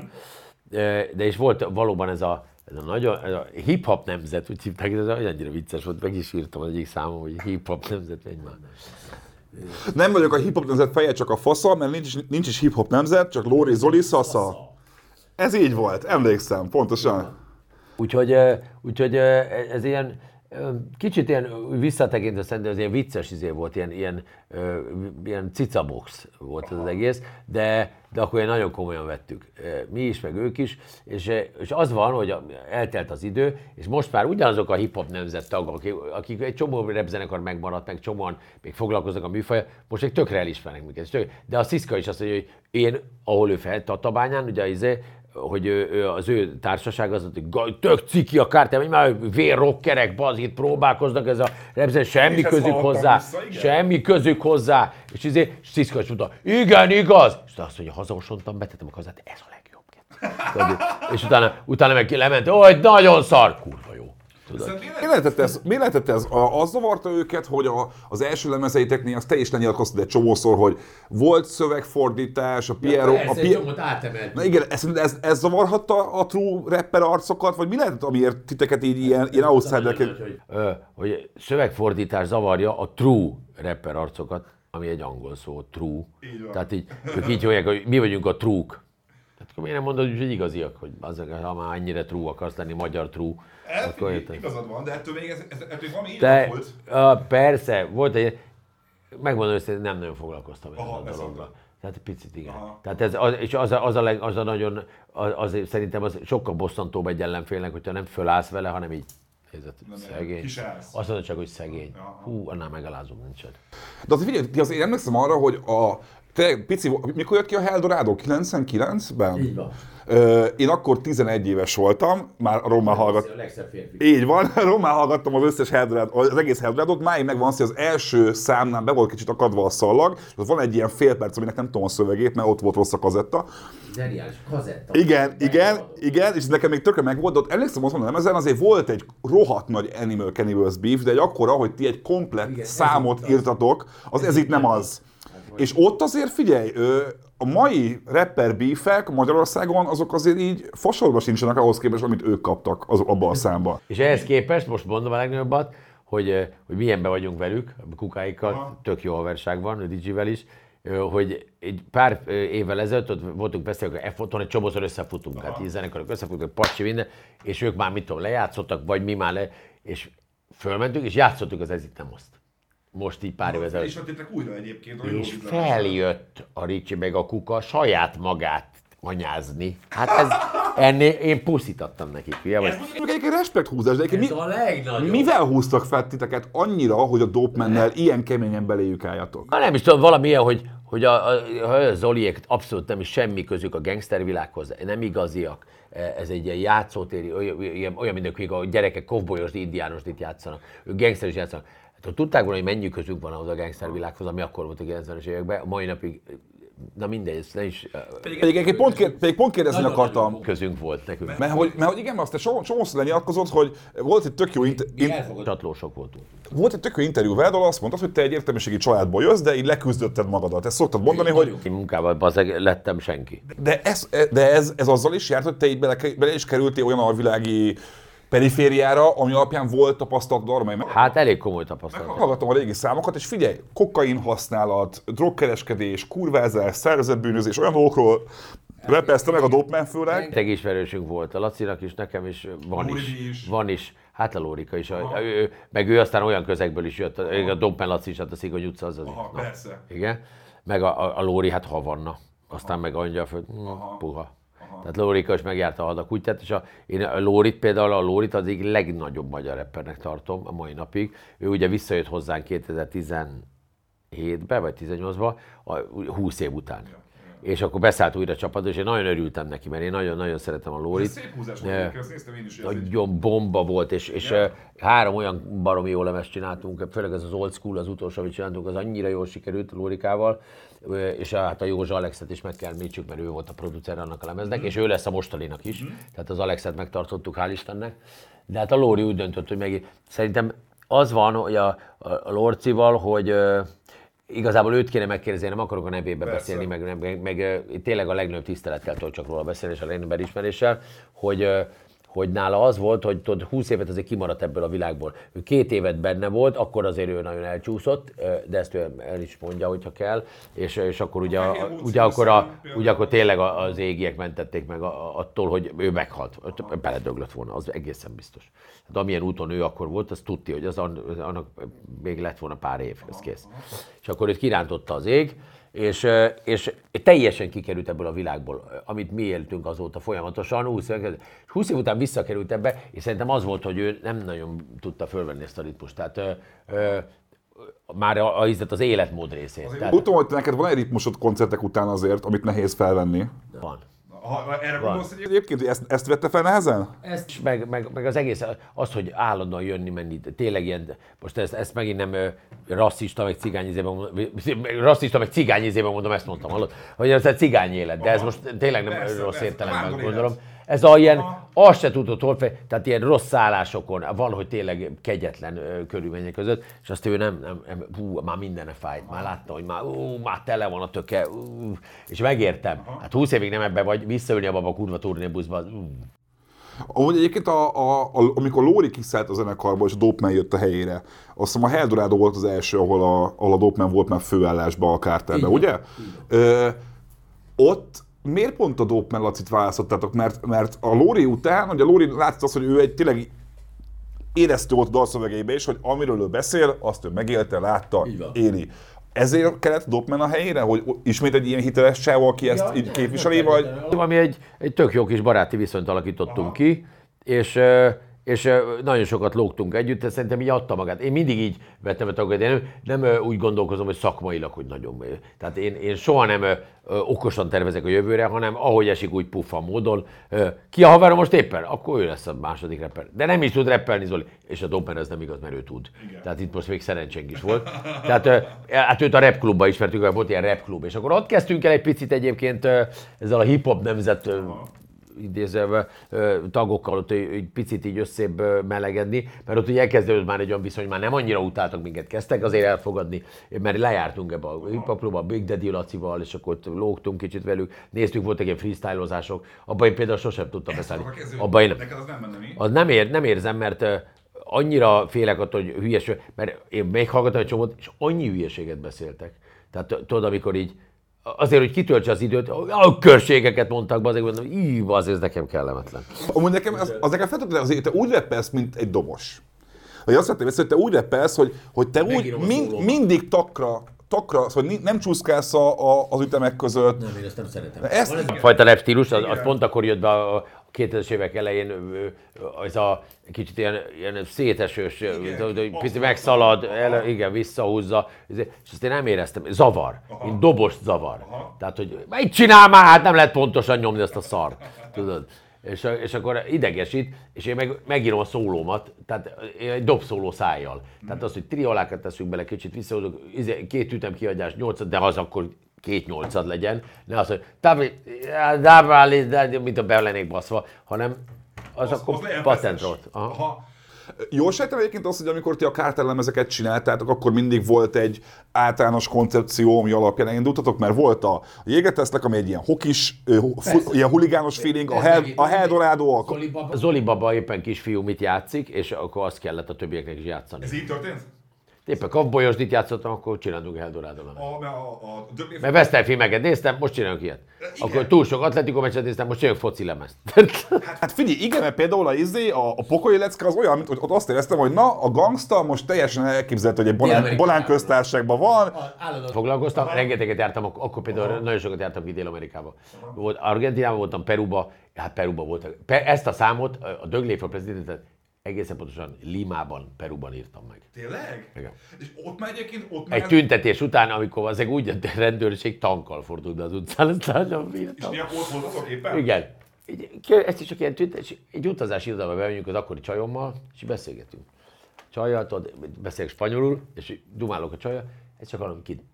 De és volt valóban ez a, ez a nagyon, ez a hip-hop nemzet, úgy hívták, ez annyira vicces volt, meg is írtam az egyik számom, hogy hip-hop nemzet, megy már. Nem vagyok a hip-hop nemzet feje, csak a fasza, mert nincs, nincs is hip-hop nemzet, csak Lóri, Zoli, Szasza. Ez így volt, emlékszem, pontosan. Úgyhogy, úgyhogy ez ilyen, kicsit ilyen visszatekintve szerintem ez ilyen vicces izé volt, ilyen, ilyen, ilyen cicabox volt ez az egész, de, de akkor ilyen nagyon komolyan vettük. Mi is, meg ők is, és, és az van, hogy eltelt az idő, és most már ugyanazok a hip-hop nemzet tagok, akik, akik egy csomó rapzenekar megmaradt, meg csomóan még foglalkoznak a műfajjal, most még tökre elismernek minket. De a Sziszka is azt mondja, hogy én, ahol ő fel Tatabányán, ugye izé, hogy ő, ő, az ő társaság az, hogy tök ciki a kártyám, hogy már vérrockerek, bazit próbálkoznak, ez a repzen, semmi közük hozzá, vissza, semmi közük hozzá. És izé, Sziszka is mondta, igen, igaz. És azt mondja, hazaosontam, betettem a kazát, ez a legjobb. És utána, utána meg lement, hogy nagyon szar, kurva jó. Mi lehetett ez? Mi lehetett ez? Az zavarta őket, hogy a, az első lemezeiteknél azt te is lenyilatkoztad egy csomószor, hogy volt szövegfordítás, a Piero... Ja, a Piero... Na igen, ez, ez, ez zavarhatta a true rapper arcokat, vagy mi lehetett, amiért titeket így ilyen, ilyen outsidereket... Hogy, hogy szövegfordítás zavarja a true rapper arcokat, ami egy angol szó, true. Így Tehát így, ők így mondják, hogy mi vagyunk a true-k. Tehát akkor miért nem mondod, hogy igaziak, hogy azok, ha már ennyire true akarsz lenni, magyar true. Elfigyelj, igazad van, de ettől még, ez, ez, ettől valami de, volt. Uh, persze, volt egy, megmondom őszintén, nem nagyon foglalkoztam ezzel a dologgal. Tehát picit igen. Aha. Tehát ez, az, és az a, az, a leg, az a nagyon, az, az, szerintem az sokkal bosszantóbb egy ellenfélnek, hogyha nem fölállsz vele, hanem így, nézed, szegény. Azt mondod csak, hogy szegény. Aha. Hú, annál megalázom nincsen. De azért figyelj, azért emlékszem arra, hogy a, te, pici, mikor jött ki a Eldorado? kilencvenkilencben? Így van. Ö, én akkor tizenegy éves voltam, már rommá hallgattam. Így van, rommá hallgattam az összes Eldorado, az egész Eldorádot, máig megvan az, hogy az első számnál be volt kicsit akadva a szallag, és van egy ilyen fél perc, aminek nem tudom a szövegét, mert ott volt rossz a kazetta. Zseniális kazetta. Igen, igen, igen, és nekem még tökre megvolt, de ott emlékszem, azt mondom, ezen azért volt egy rohadt nagy Animal Cannibals beef, de egy akkora, hogy ti egy komplett igen, számot írtatok, az ez, ez itt nem az. Hát, és ott azért figyelj, a mai rapper beefek Magyarországon azok azért így fasorba sincsenek ahhoz képest, amit ők kaptak az, abban a számban. És ehhez képest, most mondom a legnagyobbat, hogy, hogy milyenben vagyunk velük, a kukáikkal, aha, tök jó haverság van, a Digivel is, hogy egy pár évvel ezelőtt ott voltunk beszélni, hogy F-on egy csomószor összefutunk, aha, hát így zenekarok összefutunk, pacsi minden, és ők már mit tudom, lejátszottak, vagy mi már le, és fölmentünk, és játszottuk az Ez itt nem azt. Most így pár évvel ezelőtt. És jöttek újra egyébként. És feljött a Ricsi meg a Kuka saját magát anyázni. Hát ez, ennél én puszítattam nekik. Ugye? Ez mondjuk egyébként respekt húzás, de egyébként ez mi, a legnagyobb. Mivel húztak fel titeket annyira, hogy a Dopemannel ilyen keményen beléjük álljatok? Na nem is tudom, valamilyen, hogy, hogy a, a, a Zoliék abszolút nem is semmi közük a gangstervilághoz, nem igaziak. Ez egy ilyen játszótéri, olyan, olyan mindenki, a gyerekek kovbolyosdi, indiánosdit játszanak, ők gangster is játszanak. Hát, tudták volna, hogy mennyi közük van ahhoz a gangstervilághoz, ami akkor volt a kilencvenes években, a mai napig, na mindegy, ez nem is... Pedig, pedig, pont, kér, pedig pont kérdezni nagyon akartam. Közünk volt nekünk. Mert, mert, hogy, mert hogy igen, mert azt te csomószor lenyilatkozott, hogy volt egy tök jó inter... Csatlósok voltunk. Volt egy tök jó interjú veled, ahol azt mondtad, hogy te egy értelmiségi családból jössz, de így leküzdötted magadat. Ezt szoktad mondani, én hogy... Én munkával bazeg lettem senki. De ez, de ez, ez azzal is járt, hogy te így bele, bele is kerültél olyan alvilági perifériára, ami alapján volt tapasztalat armai. Hát elég komoly tapasztalat. Meghallgattam a régi számokat, és figyelj, kokain használat, drogkereskedés, kurvázás, szervezett bűnözés, olyan dolgokról repeszte meg a Dopeman főleg. Rengeteg ismerősünk volt, a Lacinak is, nekem is, van is, is. Van is. Hát a Lórika is, a, ő, meg ő aztán olyan közegből is jött, aha, a Dopeman Laci is, hát a Szigony utca az az. Aha, na, persze. Igen, meg a, a, a Lóri, hát Havanna, aztán aha, meg Angyalföld, puha. Tehát Lórika is megjárta a Hadakutyát, és a, én a Lórit például, a Lórit az egyik legnagyobb magyar rappernek tartom a mai napig. Ő ugye visszajött hozzánk kétezer-tizenhétben vagy tizennyolcban, húsz év után. és akkor beszállt újra a csapatba, és én nagyon örültem neki, mert én nagyon-nagyon szeretem a Lórit. Szép húzás volt, ezt néztem én is. Nagyon bomba volt, és, és yeah. három olyan baromi jó lemezt csináltunk, főleg ez az Old School, az utolsó, amit csináltunk, az annyira jól sikerült Lórikával, és hát a Józsa Alexet is meg kell említsük, mert ő volt a producer annak a lemeznek, mm. és ő lesz a mostaninak is, mm. tehát az Alexet megtartottuk, hál' Istennek. De hát a Lóri úgy döntött, hogy meg szerintem az van, hogy a, a Lorcival, hogy uh, igazából őt kéne megkérdezni, nem akarok a nevébe Persze. beszélni, meg, meg, meg tényleg a legnagyobb tisztelettel tudok csak róla beszélni, és a legnagyobb elismeréssel, hogy uh, hogy nála az volt, hogy tudod, húsz évet azért kimaradt ebből a világból. Ő két évet benne volt, akkor azért ő nagyon elcsúszott, de ezt ő el is mondja, hogyha kell, és, és akkor ugye, a, ugye, akkor a, ugye akkor tényleg az égiek mentették meg attól, hogy ő meghalt. Beledöglött volna, az egészen biztos. Hát amilyen úton ő akkor volt, az tudti, hogy az annak még lett volna pár év, ez kész. És akkor őt kirántotta az ég, És, és teljesen kikerült ebből a világból, amit mi éltünk azóta folyamatosan, húsz év, húsz év után visszakerült ebbe, és szerintem az volt, hogy ő nem nagyon tudta fölvenni ezt a ritmust. Tehát ö, ö, már a, a, az életmód részét. Tehát... Tudom, hogy neked van egy ritmusod koncertek után azért, amit nehéz felvenni. Van. Ha erre gondolsz egyébként, hogy ezt, ezt vette fel nehezen? Ezt, meg, meg, meg az egész, az, hogy állandóan jönni, menni, tényleg ilyen, most ezt, ezt megint nem rasszista, meg cigányizében mondom, rasszista, meg cigányizében mondom, ezt mondtam, hallod? Hogy ez egy cigány élet, de ez most tényleg nem persze, rossz értelemben gondolom. Ez a ilyen, azt se tudod hol fel, tehát ilyen rossz szállásokon, van, hogy tényleg kegyetlen ö, körülmények között, és azt ő nem, nem, nem hú, már mindene fájt, már látta, hogy már, ú, már tele van a töke, ú, és megértem. Hát húsz évig nem ebben vagy, visszaülni abba a kurva turnébuszba. Amúgy egyébként, a, a, a, amikor Lóri kiszállt a zenekarba, és a Dopeman jött a helyére, azt hiszem a Eldorado volt az első, ahol a, ahol a Dopeman volt már főállásban a Carterben, ugye? Ö, ott miért pont a Dopeman Lacit választottátok? Mert, mert a Lóri után, ugye a Lóri látszott az, hogy ő egy tényleg éreztő volt a dalszövegeibe is, hogy amiről ő beszél, azt ő megélte, látta, éli. Ezért kellett Dopeman a helyére, hogy ismét egy ilyen hiteles csáv, aki ezt ja, így képviseli, vagy? Mi egy, egy tök jó kis baráti viszonyt alakítottunk Aha. ki, és, és nagyon sokat lógtunk együtt, de szerintem így adta magát. Én mindig így vettem a tagokat, én nem, nem úgy gondolkozom, hogy szakmailag, hogy nagyon. Tehát én, én soha nem okosan tervezek a jövőre, hanem ahogy esik, úgy puffan módon. Ki a haverom most éppen? Akkor ő lesz a második rapper. De nem is tud rappelni, Zoli. És a Dopeman ez nem igaz, mert ő tud. Igen. Tehát itt most még szerencsénk is volt. Tehát hát őt a rap klubba ismertük, mert volt ilyen rap klub. És akkor ott kezdtünk el egy picit egyébként ezzel a hip-hop nemzet idézve tagokkal ott egy picit így összébb melegedni, mert ott ugye elkezdődött már egy olyan viszony, már nem annyira utáltak minket, kezdtek azért elfogadni, mert lejártunk ebbe a hip-hop klubba, Big Daddy Lacival, és akkor ott lógtunk kicsit velük, néztük, voltak ilyen freestylozások, abban én például sosem tudtam beszállni. Abban én neked az nem menne mi? Az nem, ér, nem érzem, mert annyira félek attól, hogy hülyes, mert én meghallgattam egy csomót, és annyi hülyeséget beszéltek. Tehát tudod, amikor így azért, hogy kitöltse az időt, a körségeket mondtak be, azért mondom, ív, az ez nekem kellemetlen. Amúgy nekem, az, az nekem feltudni, azért te úgy rappelsz, mint egy dobos. Vagy azt vettem, hogy te úgy rappelsz, hogy, hogy te úgy mind, mindig takra, takra, szóval nem csúszkálsz a, a, az ütemek között. Nem, én ezt nem szeretem. Ezt... A fajta rap stílus, az, az pont akkor jött be a kétezres évek elején, ez a kicsit ilyen, ilyen szétesős, igen, picit megszalad, el, igen, visszahúzza, és ezt én nem éreztem, zavar, mint dobost zavar. Aha. Tehát, hogy mit csinál már, hát nem lehet pontosan nyomni ezt a szart, tudod. És, és akkor idegesít, és én meg, megírom a szólómat, tehát egy dobszóló szájjal. Tehát az, hogy triolákat teszünk bele, kicsit visszahozok, két ütem kiadás, nyolcad, de az akkor két nyolcad legyen, ne az, hogy mint a be lennék baszva, hanem az, az akkor patent volt. Jól sejtem egyébként azt, hogy amikor ti a Carter lemezeket csináltátok, akkor mindig volt egy általános koncepció, ami alapján elindultatok, mert volt a Jégetesznek, ami egy ilyen hokis, fu, ilyen huligános feeling, a, Hel, a Eldorado, a... Zoli Baba. Zoli Baba éppen kisfiú mit játszik, és akkor azt kellett a többieknek is játszani. Ez így történt? Éppen Kavbolyosdit játszottam, akkor csinálunk Eldorádon. Mert western filmeket néztem, most csinálunk ilyet. Igen. Akkor túl sok Atletico meccset néztem, most csinálunk foci lemezt. Hát, hát figyelj, igen, mert például a, izé, a, a Pokolyi lecke az olyan, hogy ott azt éreztem, hogy na, a gangsta most teljesen elképzelhető, hogy egy Bolán, Bolán köztársaságban van. Foglalkoztam, rengeteget jártam, akkor például Aha. nagyon sokat jártam ki Dél-Amerikába. Volt, Argentinában voltam, Peruba, hát Peruba voltak. Ezt a számot, a Doug Layfield prezidentet egészen pontosan Limában, Peruban írtam meg. Tényleg? Igen. És ott már egyébként... Ott már Egy tüntetés után, amikor az úgy a rendőrség tankkal fordult be az utcán, azt nagyon És bírtam. mi ott voltatok éppen? Igen. Ez is csak ilyen tüntetés, egy utazási irodába bemegyünk az akkori csajommal, és beszélgetünk. Csajjal, tudod, beszélek spanyolul, és dumálok a csajjal, ez csak valami ki...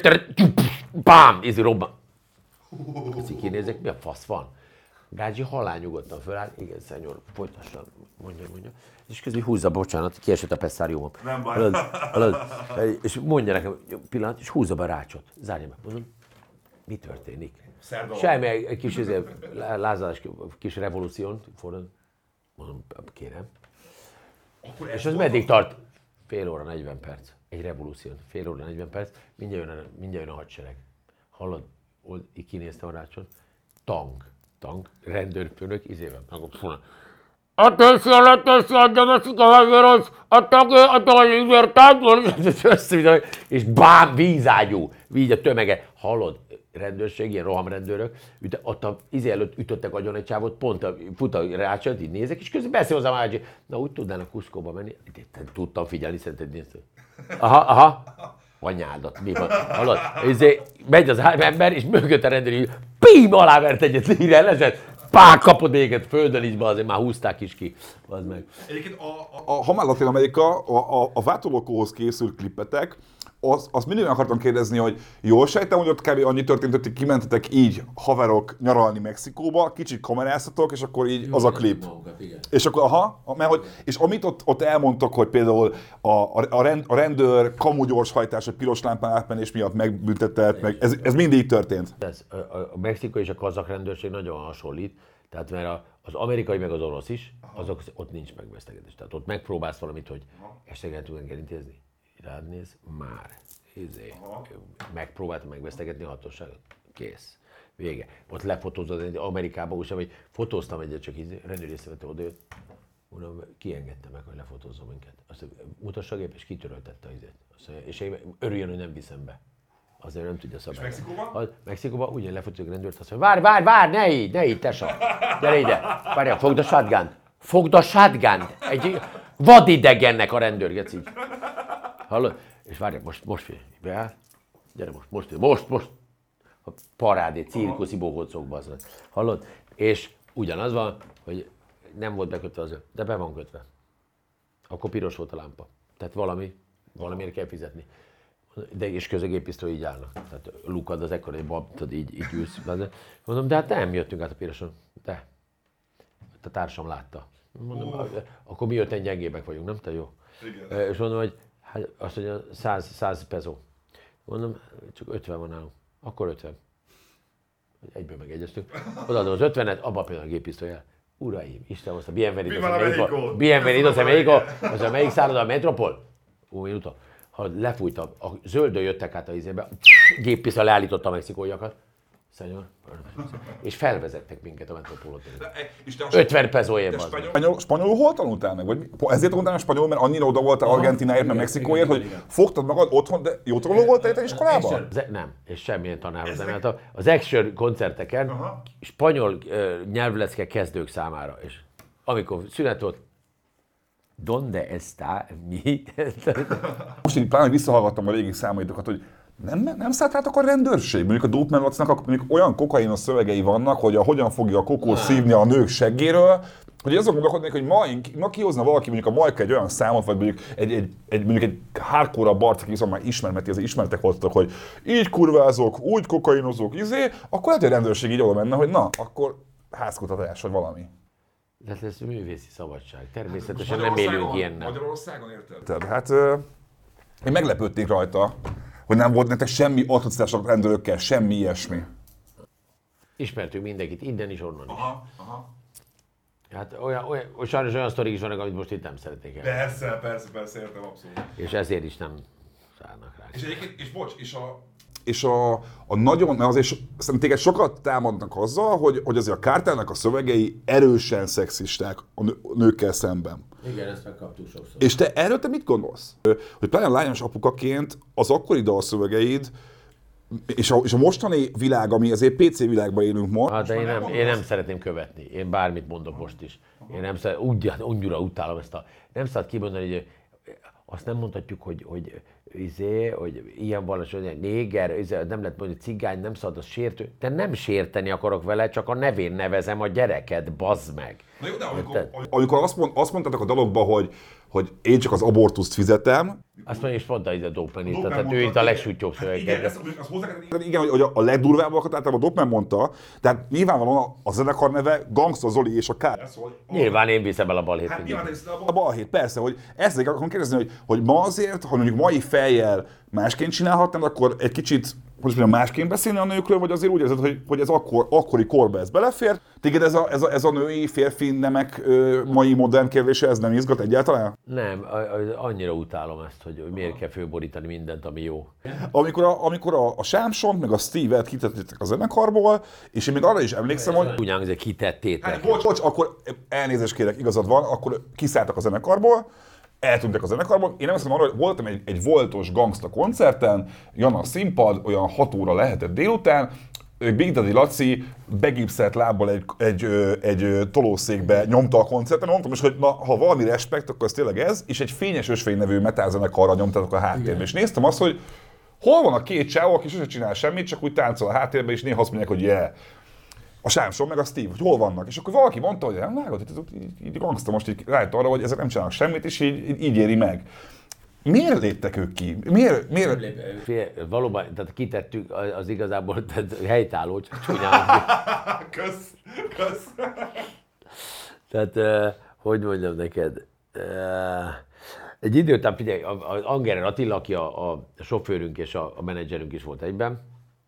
Bám! Ízi robban. Ezt így kinézek, mi a fasz van? Gágyi halál nyugodtan föláll, igen, szenyor, folytassan, mondja, mondja. És közben húzza, bocsánat, kiesett a pesszáriumom. Nem baj. Hallod, hallod, és mondja nekem, pillanat, és húzza be a rácsot. Zárja be. Mondom, mi történik? Szerda. Semmi, egy kis izé, lázadás, kis revolúción, fordul. Mondom, kérem. Akkor És az meddig tart? Fél óra, negyven perc. Egy revolúción. Fél óra, negyven perc. Mindjárt jön a, mindjárt jön a hadsereg. Hallod? Ott így kinéztem a rácson. Tank. Tank. Rendőrfőnök. Izével. Attenzione, attenzione, damas y caballeros, ataque a toda libertad. És bám, vízágyú. Így a tömege. Hallod? Rendőrség, ilyen rohamrendőrök, üt, ott a izé előtt ütöttek agyon egy csávot, pont a fut a rácsot, így nézek, és közben beszél hozzám, hogy na úgy tudnának Kuszkóba menni. Tudtam figyelni, szerinted néztem. Aha, aha, anyádat, mi van? Hallod? Izé, megy az ember, és mögött a rendőr, így pím, alávert egyet lírel, esett, pá, kapod éget, földön is, azért már húzták is ki. Az meg. Egyébként, a, a, a, ha már Latin Amerika, a, a, a Vátolókóhoz készült klippetek, azt az mindig akartam kérdezni, hogy jól sejtem, hogy ott kb. Annyi történt, hogy kimentetek így haverok nyaralni Mexikóba, kicsit kameráztatok, és akkor így jó, az a klip. Magukat, és akkor, aha, mert hogy, és amit ott, ott elmondtok, hogy például a, a, rend, a rendőr kamu gyorshajtás, a piros lámpán átmenés miatt megbüntetett, meg ez, ez mindig történt. Ez, a, a Mexikó és a kazak rendőrség nagyon hasonlít, tehát mert a, az amerikai meg az orosz is, azok ott nincs megvesztegetés. Tehát ott megpróbálsz valamit, hogy esetleg el tudunk elintézni. Rád néz, már. Izé. Megpróbáltam megvesztegetni a hatóságot. Kész. Vége. Ott lefotózod egy Amerikába, úgy sem, hogy fotóztam egyet, csak így rendőr észrevette, odajött. Mondom, kiengedte meg, hogy lefotózzon minket. Azt mutassa a gép, és kitöröltette az izét. Mondja, és én örüljön, hogy nem viszem be. Azért nem tudja szabályozni. És Mexikóban? Mexikóban ugyan lefotózok a rendőrt, azt mondja, várj, várj, várj, ne így, ne így, tesa. Gyere ide. Várjál, fogd a shotgun. Fogd a shotgun. Egy vadidegennek a rendőr, geci. Hallod? És várjál, most, most figyelj, beáll. Gyere most, most, most, most. A parádé, cirkuszi bohócokba az. Hallod? És ugyanaz van, hogy nem volt bekötve az, de be van kötve. Akkor piros volt a lámpa. Tehát valami, valamiért kell fizetni. De és közegépisztoly így állnak. Tehát lukad az ekkor egy bab, tudod, így, így ülsz. Mondom, de hát nem jöttünk át a piroson. De. A társam látta. Mondom, oh. Akkor mi öten gyengébbek vagyunk, nem? Te jó? Igen. És mondom, hogy hát azt mondja, száz peso. Mondom, csak ötven van nálunk. Akkor ötven. Egyből megegyeztünk. Odaadom az ötvenet, abban például a géppisztoly el. Uraim, Isten hozta, bienvenidos a México. Bienvenidos a México. Az a melyik szálloda a Metropol? Un minuto. Ha lefújtam, a zöldön jöttek át a izébe, géppisztoly leállította a mexikóiakat. Szenyor, és felvezettek minket a Metropolot. ötven pezóért van. Spanyol, spanyolul hol tanultál meg? Vagy ezért tanultál meg spanyolul, mert annyira oda voltál Argentináért, meg Mexikóért, hogy fogtad magad otthon, de jó tanuló voltál te iskolában? Nem, és semmilyen tanárhoz nem álltam. Az Action koncerteken aha. Spanyol uh, nyelvlecke kezdők számára. És amikor szünet volt, donde está mi? Most így pláne visszahallgattam a régi számaitokat, hogy Nem, nem szálltátok a rendőrség? Mondjuk a Dope Lacnak mondjuk olyan kokainos szövegei vannak, hogy a hogyan fogja a kokót szívni a nők seggéről, hogy azok gondolkodnék, hogy ma, ma kihozna valaki mondjuk a Majka egy olyan számot, vagy mondjuk egy, egy, egy, mondjuk egy hardcore barc, aki viszont már ismermeti, az ismertek voltatok, hogy így kurvázok, úgy kokainozok, izé, akkor lehet, hogy a rendőrség így oda menne, hogy na, akkor házkutatás, vagy valami. De ez művészi szabadság. Természetesen nem élünk ilyennel. Magyarországon érted? Hát euh, én meglepődték rajta, hogy nem volt nektek semmi atrocitás a rendőrökkel, semmi ilyesmi. Ismertünk mindenkit, innen is, onnan is. Aha, aha. Hát olyan, olyan, sajnos olyan sztorik is vannak, amit most itt nem szeretnék el. Persze, persze, persze, értem abszolút. És ezért is nem szállnak rá. És egyébként, és bocs, és a... És a, a nagyon, mert azért szerintem téged sokat támadnak azzal, hogy, hogy azért a Kártelnek a szövegei erősen szexisták a, nő, a nőkkel szemben. Igen, ezt megkaptuk sokszor. És te erről te mit gondolsz? Hogy pláne lányos apukaként az akkori dalszövegeid és, a, és a mostani világ, ami azért pé cé világban élünk most. Hát de én nem, én nem szeretném követni. Én bármit mondok most is. Én nem szeretem, úgy, úgyra utálom ezt a... Nem szabad kimondani, hogy azt nem mondhatjuk, hogy, hogy, izé, hogy ilyen valós, hogy néger, izé, nem lehet mondani, cigány, nem szabad, az sértő. De nem sérteni akarok vele, csak a nevén nevezem a gyereket, bazd meg. Na jó, de amikor, amikor azt, mond, azt mondtátok a dalokban, hogy, hogy én csak az abortuszt fizetem. Azt mondja, és mondta itt a Dopman, tehát ő itt a legsútyóbb szöveget. Igen, ezt, azt igen, hogy a legdurvábbakat általában a Dopman mondta, tehát nyilvánvalóan a zenekar neve Gangsta Zoli és a K. Nyilván én viszem el a balhét. Hát nyilván a balhét, persze, hogy ezt akarom kérdezni, hogy, hogy ma azért, ha mondjuk mai fejjel másként csinálhatnád, akkor egy kicsit hogy mondjam, másként beszélni a nőkről, vagy azért úgy érzed, hogy, hogy ez akkor, akkori korba ez belefér? Téged ez a, ez a, ez a női, férfi nemek ö, mai modern kérdése, ez nem izgat egyáltalán? Nem, annyira utálom ezt, hogy miért kell főborítani mindent, ami jó. Amikor a, amikor a, a Sámsont, meg a Steve-et kitettétek a zenekarból, és én még arra is emlékszem, hogy... Úgy hogy kitettétek. Hát, bocs, bocs, akkor elnézést kérek, igazad van, akkor kiszálltak a zenekarból, eltűntek a zenekarból. Én emlékszem arra, hogy voltam egy, egy voltos gangsta koncerten, jön a színpad, olyan hat óra lehetett délután, Big Daddy Laci begipszelt lábbal egy, egy, egy, egy tolószékbe nyomta a koncerten, mondtam is, hogy na, ha valami respekt, akkor ez tényleg ez, és egy Fényes Ösvény nevű metalzenekarra nyomtatok a háttérbe. És néztem azt, hogy hol van a két csávó, aki sose csinál semmit, csak úgy táncol a háttérbe, és néha azt mondják, hogy yeah. A Sámson meg a Steve, hogy hol vannak. És akkor valaki mondta, hogy nem vágod, így, így, így gangsta most így rájött arra, hogy ezek nem csinálnak semmit, és így, így éri meg. Miért léptek ők ki? Miért? miért? Fél, valóban, tehát kitettük, az igazából tehát helytálló, csak csúnyán. Kösz, kösz. Tehát, hogy mondjam neked, egy idő után, figyelj, az Angerer Attila, aki a, a sofőrünk és a, a menedzserünk is volt egyben,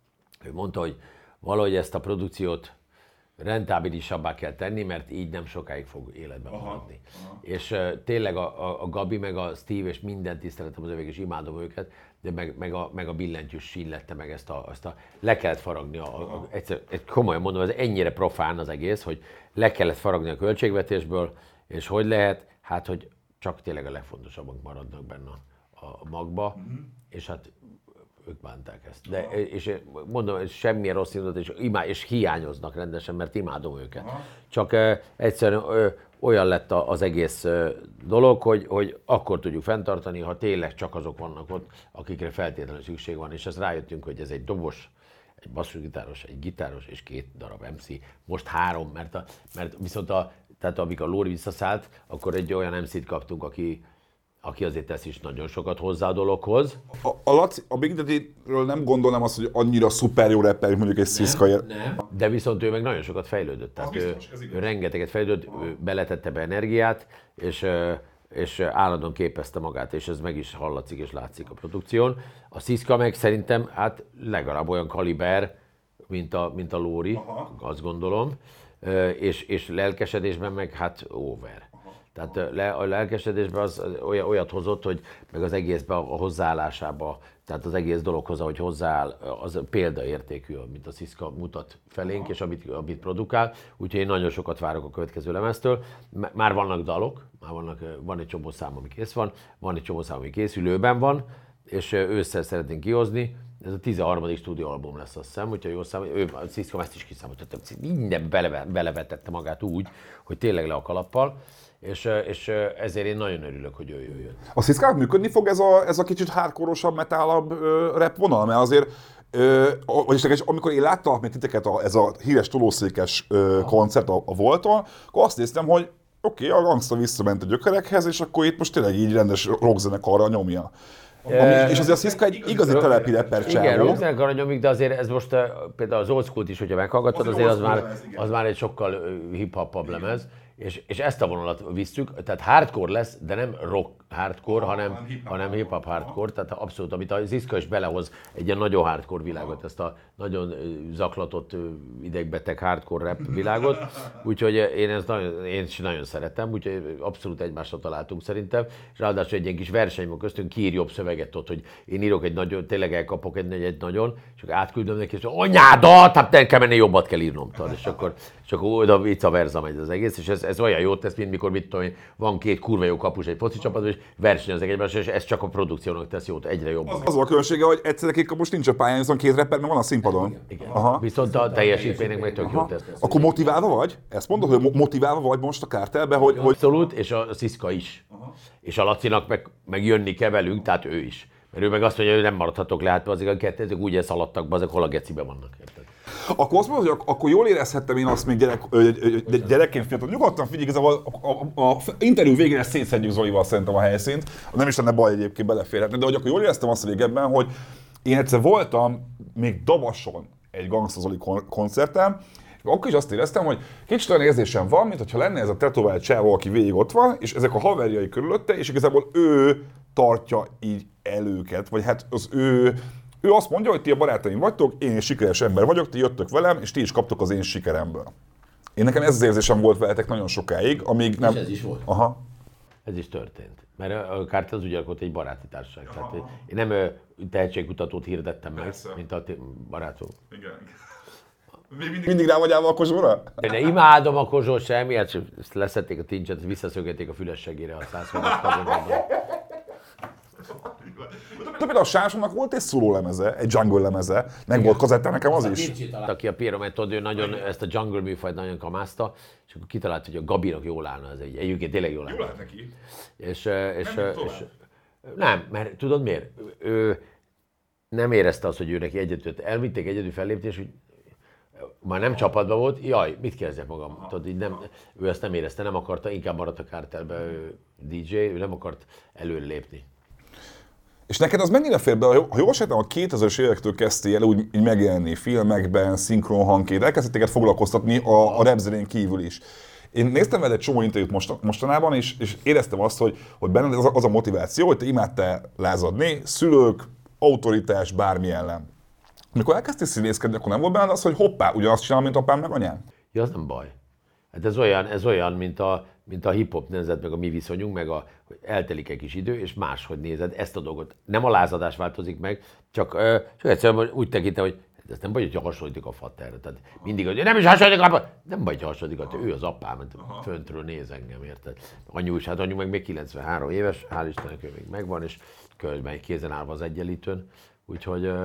ő mondta, hogy valahogy ezt a produkciót rentábilisabbá kell tenni, mert így nem sokáig fog életben maradni. Aha. És uh, tényleg a, a, a Gabi, meg a Steve, és minden tiszteletem az övék, és imádom őket, de meg, meg, a, meg a billentyűs sínlette meg ezt a, ezt a... Le kellett faragni, a, a, a, egyszer, komolyan mondom, ez ennyire profán az egész, hogy le kellett faragni a költségvetésből, és hogy lehet? Hát, hogy csak tényleg a legfontosabbak maradnak benne a, a magba, mm-hmm. és hát ők bánták ezt. De, és mondom, hogy semmilyen rossz indulat, és, imád, és hiányoznak rendesen, mert imádom őket. Aha. Csak uh, egyszerűen uh, olyan lett az egész uh, dolog, hogy, hogy akkor tudjuk fenntartani, ha tényleg csak azok vannak ott, akikre feltétlenül szükség van, és ezt rájöttünk, hogy ez egy dobos, egy basszusgitáros, egy gitáros és két darab em cé. Most három, mert, a, mert viszont a, tehát amikor a Lóri visszaszállt, akkor egy olyan em cét kaptunk, aki aki azért tesz is nagyon sokat hozzá a dologhoz. A, a, Laci, a Big Daddy-ről nem gondolnám azt, hogy annyira szuper jó rapper, mint mondjuk egy Sziszka. Nem, nem, de viszont ő meg nagyon sokat fejlődött. Tehát biztos, ő, ő rengeteget fejlődött, ő beletette be energiát, és, és állandóan képezte magát, és ez meg is hallatszik és látszik a produkción. A Sziszka meg szerintem hát legalább olyan kaliber, mint a, mint a Lóri, aha. azt gondolom, és, és lelkesedésben meg hát over. Tehát a lelkesedésben az olyat hozott, hogy meg az egészben a hozzáállásába, tehát az egész dologhoz, ahogy hozzááll, az példaértékű, amit a Sziszka mutat felénk, és amit, amit produkál. Úgyhogy én nagyon sokat várok a következő lemeztől. Már vannak dalok, már vannak, van egy csomó szám, ami kész van, van egy csomó szám, ami készülőben van, és ősszel szeretnénk kihozni. Ez a tizenharmadik stúdióalbum lesz, azt hiszem, hogyha jól számolja. Ő, a Sziszka ezt is kiszámoltatta, minden bele, belevetette magát úgy, hogy tényleg le a kalappal. És, és ezért én nagyon örülök, hogy ő jöjjön. A Sziszkának működni fog ez a, ez a kicsit hardcore-osabb, metálabb rap vonal? Mert azért, ö, vagyis amikor én láttam mint titeket a, ez a híres tolószékes ö, koncert a, a Volton, akkor azt néztem, hogy oké, okay, a gangsta visszament a gyökerekhez, és akkor itt most tényleg így rendes rockzenekarra nyomja. Ami, e, és azért a Sziszka egy igazi telepi rapper csávó. Igen, rockzenekarra nyomjuk, de azért ez most például az Old School-t is, hogyha meghallgattad, azért az már, az már egy sokkal hip-hopabb lemez. És, és ezt a vonalat visszük, tehát hardcore lesz, de nem rock hardcore, hanem, hanem hip-hop, hanem hip-hop hardcore, tehát abszolút, amit a Sziszka is belehoz egy ilyen nagyon hardcore világot, ezt a nagyon zaklatott, idegbeteg hardcore rap világot, úgyhogy én ezt nagyon, én is nagyon szeretem, úgyhogy abszolút egymásra találtunk szerintem, és ráadásul egy ilyen kis verseny van köztünk, ki ír jobb szöveget ott, hogy én írok egy nagyon, tényleg elkapok egy, egy nagyon, és akkor átküldöm neki, és anyádat, hát nem kell menni, jobbat kell írnom, és akkor, és akkor oda vice versa megy az egész, és ez, ez olyan jót tesz, mint mikor mit tudom én, van két kurva jó kapus egy foci csapatban, és versenyeznek egymással, és ez csak a produkciónak tesz jót, egyre jobban. Az, az a különbsége, hogy egyszerre két kapus nincs a pályán, viszont két rapper, mert van a színpadon. Igen. Aha. Viszont a teljesítménynek meg tök jót tesz. Akkor motiválva vagy? Ezt mondod, hogy mo- motiválva vagy most a Kártelbe, hogy... hogy... Abszolút, és a Sziszka is. Aha. És a Lacinak meg, meg jönni kell velünk, tehát ő is. Mert ő meg azt mondja, hogy nem maradhatok le, hát azért a kettőzők úgy elszaladtak be, azok hol a gecibe vannak, érted? Akkor azt mondod, hogy ak- akkor jól érezhettem én azt még gyerek, ö, ö, ö, gyerekként fiatal. Nyugodtan figyelj, igazából a, a, a, a interjú végére szétszedjük Zolival szerintem a helyszínt. Nem is lenne baj, egyébként beleférhetne, de hogy akkor jól éreztem azt régebben, hogy én egyszer voltam még Davason egy Gangsta Zoli kon- koncerten, akkor is azt éreztem, hogy kicsit olyan érzésem van, mintha lenne ez a tetovált csávó, aki végig ott van, és ezek a haverjai körülötte, és igazából ő tartja így el őket, vagy hát az ő, ő azt mondja, hogy ti a barátaim vagytok, én is sikeres ember vagyok, ti jöttök velem, és ti is kaptok az én sikeremből. Én nekem ez az érzésem volt veletek nagyon sokáig, amíg nem... És ez is volt. Aha. Ez is történt. Mert a Kártel az ugyanakkor egy baráti társaság. Tehát én nem ö, tehetségkutatót hirdettem meg, Persze. mint a ti- barátom. Igen. Még mindig, mindig rá vagy állva a Kozsóra? Én imádom a Kozsót semmiért, csak leszették a tincset, visszaszögették a fülességére a száz húsz katonában. De például a Sásomnak volt egy szóló lemeze, egy jungle lemeze, meg volt kazettán nekem az is. Aki a Pyramid, ő nagyon ezt a jungle műfajt nagyon kamázta, és akkor kitalált, hogy a Gabinak jól állna ez egy. Egyébként tényleg jól állna. neki. És, és, és, nem, mert tudod miért? Ő nem érezte azt, hogy ő neki egyedül, elvitték egyedül fellépni, és úgy, már nem csapatban volt, jaj, mit kezdjek magam? Tudod, így nem, ő ezt nem érezte, nem akarta, inkább maradt a Kártelbe, ő dé dzsé, ő nem akart előre lépni. És neked az mennyire fér be, ha jól sejtem, a kétezres évektől kezdtél el úgy így megjelenni filmekben, szinkron hangként, elkezdett téged foglalkoztatni a, a repzenén kívül is. Én néztem veled egy csomó interjút most, mostanában, és, és éreztem azt, hogy, hogy benned az a, az a motiváció, hogy te imádtál lázadni, szülők, autoritás, bármi ellen. Amikor elkezdtél színészkedni, akkor nem volt benned az, hogy hoppá, ugyanazt csinál, mint apám meg anyám? Ja, az nem baj. Hát ez olyan, ez olyan mint a, mint a hip-hop nemzet, meg a mi viszonyunk, meg a, hogy eltelik egy kis idő, és máshogy nézed ezt a dolgot. Nem a lázadás változik meg, csak, ö, csak egyszerűen úgy tekintem, hogy ez nem baj, hogy hasonlítik a fatterre. Tehát mindig, hogy nem is hasonlítik a apa. Nem baj, hogy hasonlítik, hogy ő az apám, mert föntről néz engem, érted? Anyu is, hát anyu meg még kilencvenhárom éves, hál' Istennek ő még megvan, és közben kézen állva az egyenlítőn. Úgyhogy ö,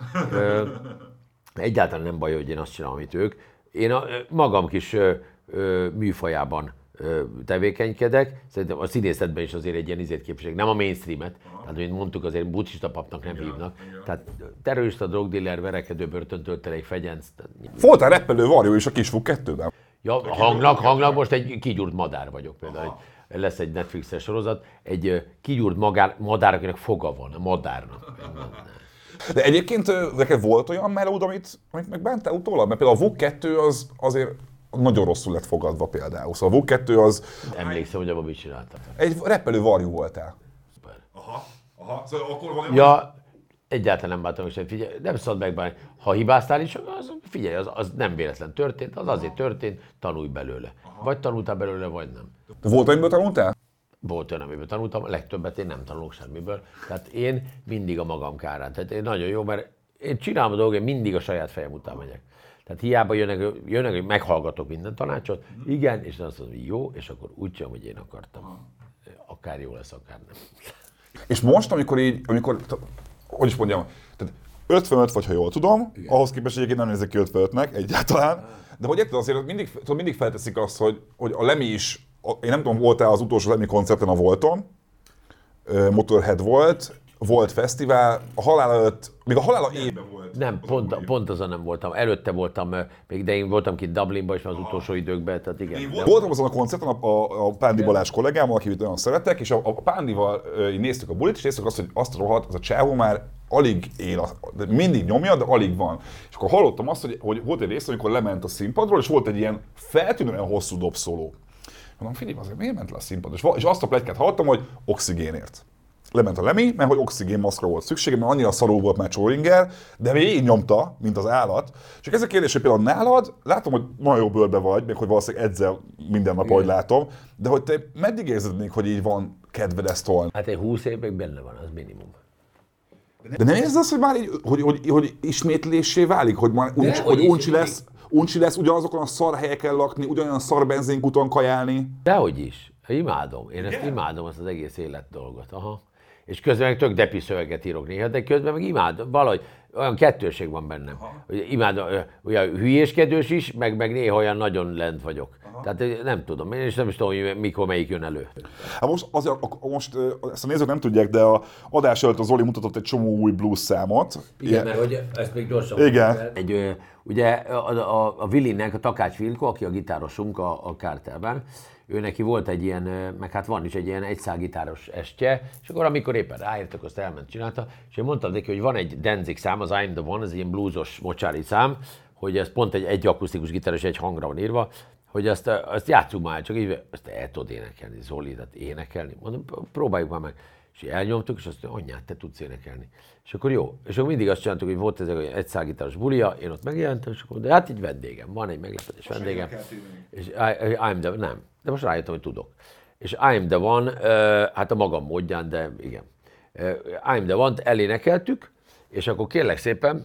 ö, egyáltalán nem baj, hogy én azt csinálom, amit ők. Én a, magam kis ö, ö, műfajában ö, tevékenykedek. Szerintem a színészetben is azért egy ilyen izét képviselek, nem a mainstreamet. Aha. Tehát, mint mondtuk, azért buddhista papnak nem igen, hívnak. Igen. Tehát terrorista, drogdiller, verekedő, börtöntöltelék, fegyenc. Voltál reppelő varjú is a Kisfuk kettőben. Ja, hangnak, hangnak most egy kigyúrt madár vagyok például. Egy, lesz egy Netflixes sorozat, egy uh, kigyúrt magár, madár, akinek foga van, a madárnak. De egyébként neked volt olyan melód, amit, amit megbántál utólag? Mert például a Vuk kettő az azért nagyon rosszul lett fogadva például. Szóval a Vuk kettő az... Emlékszem, hogy abban mit csináltam. Egy reppelő varjú voltál. Szuper. Aha, aha. Szóval akkor van... Ja, egyáltalán nem bántam, hogy figyelj, nem szabad megbánni. Ha hibáztál is, az, figyelj, az, az nem véletlen történt, az azért történt, tanulj belőle. Aha. Vagy tanultál belőle, vagy nem. Volt, amiből tanultál? Volt olyan, amiből tanultam, a legtöbbet én nem tanulok semmiből. Tehát én mindig a magam kárán. Tehát én nagyon jó, mert én csinálom a dolgokat, mindig a saját fejem után megyek. Tehát hiába jönnek, jönnek hogy meghallgatok minden tanácsot, igen, és azt mondom, hogy jó, és akkor úgy csinálom, hogy én akartam. Akár jó lesz, akár nem. És most, amikor így, amikor, hogy is mondjam, tehát ötvenöt vagy, ha jól tudom, igen. Ahhoz képest egyébként nem nézek ki ötvenötnek egyáltalán, de hogy érted, azért mindig, mindig felteszik azt, hogy, hogy a Lemi is, én nem tudom, voltál az utolsó Lemi koncerten a Volton, Motorhead volt, volt fesztivál, a halál előtt, még a halála évben volt. Nem, pont, pont azon nem voltam. Előtte voltam, még de én voltam ki Dublinban is az utolsó időkben, tehát igen. Én voltam azon a koncerten a, a, a Pándi Balázs kollégámmal, akit nagyon szeretek, és a, a Pándival így néztük a bulit, és néztük azt, hogy azt rohadt, az a csávó már alig él, de mindig nyomja, de alig van. És akkor hallottam azt, hogy, hogy volt egy rész, amikor lement a színpadról, és volt egy ilyen feltűnően hosszú dobszóló. Mondom, Filip, azért miért ment le a színpadról? És, és azt a pletykát hallottam, hogy oxigénért. Lement a Lemi, mert hogy oxigénmaszkra volt szüksége, mert annyira szarul volt már Csóringer, de végig nyomta, mint az állat. Csak ez a kérdés, hogy például nálad, látom, hogy nagyon jó bőrbe vagy, még hogy valószínűleg edzel minden nap, ahogy látom, de hogy te meddig érzed még, hogy így van kedved ezt tolni? Hát egy húsz év még benne van, az minimum. De nem érzed azt, hogy már így, hogy, hogy, hogy ismétlésé válik, hogy már uncs, hogy uncsi lesz, uncsi lesz ugyanazokon a szar helyeken lakni, ugyanolyan szar benzinkúton kajálni? Dehogy is. Imádom. Én ezt imádom, ezt az egész élet dolgot. Aha. És közben meg tök depi szöveget írok néha, de közben meg imádom. Valahogy olyan kettőség van bennem. Aha. Hogy imádom, olyan hülyéskedős is, meg, meg néha olyan nagyon lent vagyok. Aha. Tehát nem tudom, én is nem is tudom, hogy mikor melyik jön elő. Hát most, azért, most ezt a nézők nem tudják, de a adás előtt a Zoli mutatott egy csomó új blues számot. Igen, ilyen... mert hogy ezt még gyorsan Igen. Egy, ugye a, a, a Willinek, a Takács Vilko, aki a gitárosunk a, a Kártelben, ő neki volt egy ilyen, meg hát van is egy ilyen egyszálgitáros estje, és akkor amikor éppen ráértek, azt elment, csinálta, és én mondtam neki, hogy van egy Danzig szám, az I'm the One, ez egy ilyen bluesos mocsári szám, hogy ez pont egy, egy akusztikus gitár és egy hangra van írva, hogy azt, azt játsszuk már, csak így, azt el tudod énekelni, Zoli, tehát énekelni, mondom, próbáljuk már meg. És elnyomtuk, és azt mondja, anyád, te tudsz énekelni. És akkor jó. És akkor mindig azt csináltuk, hogy volt ez egy egyszálgitáros bulia, én ott megjelentem, és akkor, de hát így vendégem, van egy meglepetés vendégem. És I, I'm the, nem, de most rájöttem, hogy tudok. És I'm the One, uh, hát a magam módján, de igen. Uh, I'm the One-t elénekeltük, és akkor kérlek szépen,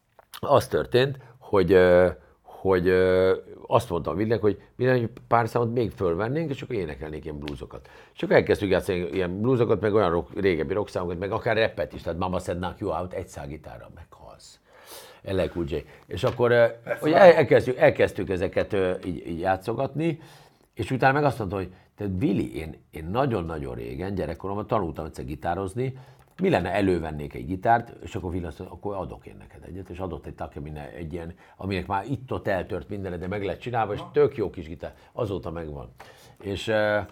az történt, hogy, uh, hogy uh, azt mondtam Vilnek, hogy minden pár számot még fölvennénk, és akkor énekelnék ilyen bluesokat. És akkor elkezdtük játszani ilyen bluesokat, meg olyan rock, régebbi rockszámokat, meg akár rappet is, tehát Mama Said Knock You Out egy szálgitárral meghalsz. el el Cool J. És akkor hogy elkezdtük, elkezdtük ezeket így, így játszogatni, és utána meg azt mondtam, hogy te Willi, én, én nagyon-nagyon régen, gyerekkoromban tanultam egyszer gitározni, mi lenne, elővennék egy gitárt, és akkor Willi azt mondta, akkor adok én neked egyet, és adott egy Takamine, egy ilyen, aminek már itt-ott eltört minden, de meg lett csinálva, és tök jó kis gitár, azóta megvan. És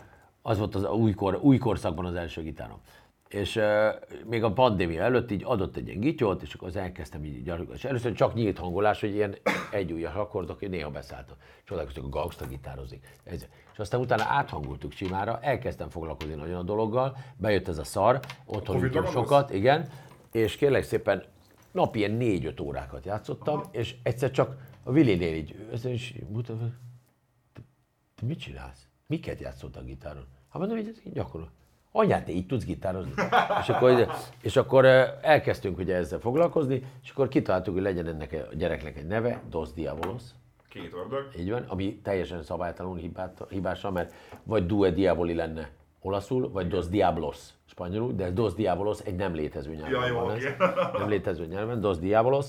az volt az újkor, új korszakban az első gitárom. És uh, még a pandémia előtt így adott egy ilyen gityót, és akkor az elkezdtem így gyarulni. És először csak nyílt hangolás, hogy ilyen egyújjas akkordok, hogy néha beszálltam. Csodálkoztam, a gangsta gitározik. Ez. És aztán utána áthangoltuk simára, elkezdtem foglalkozni nagyon a dologgal, bejött ez a szar, otthon ültünk sokat, igen, és kérlek szépen napi ilyen négy-öt órákat játszottam, aha, és egyszer csak a Willinél így, ezt is mutatom, te, te mit csinálsz? Miket játszottál a gitáron? Hát mondom, hogy ez így gyakorol. Anyád, te így tudsz gitározni? és, akkor, és akkor elkezdtünk ugye ezzel foglalkozni, és akkor kitaláltuk, hogy legyen ennek a gyereknek egy neve, Dos Diabolos. Két ördög. Így van, ami teljesen szabálytalanul hibása, mert vagy Due Diaboli lenne olaszul, vagy Dos Diablos spanyolul, de Dos Diabolos egy nem létező nyelven ja, van ez. Nem létező nyelven, Dos Diabolos.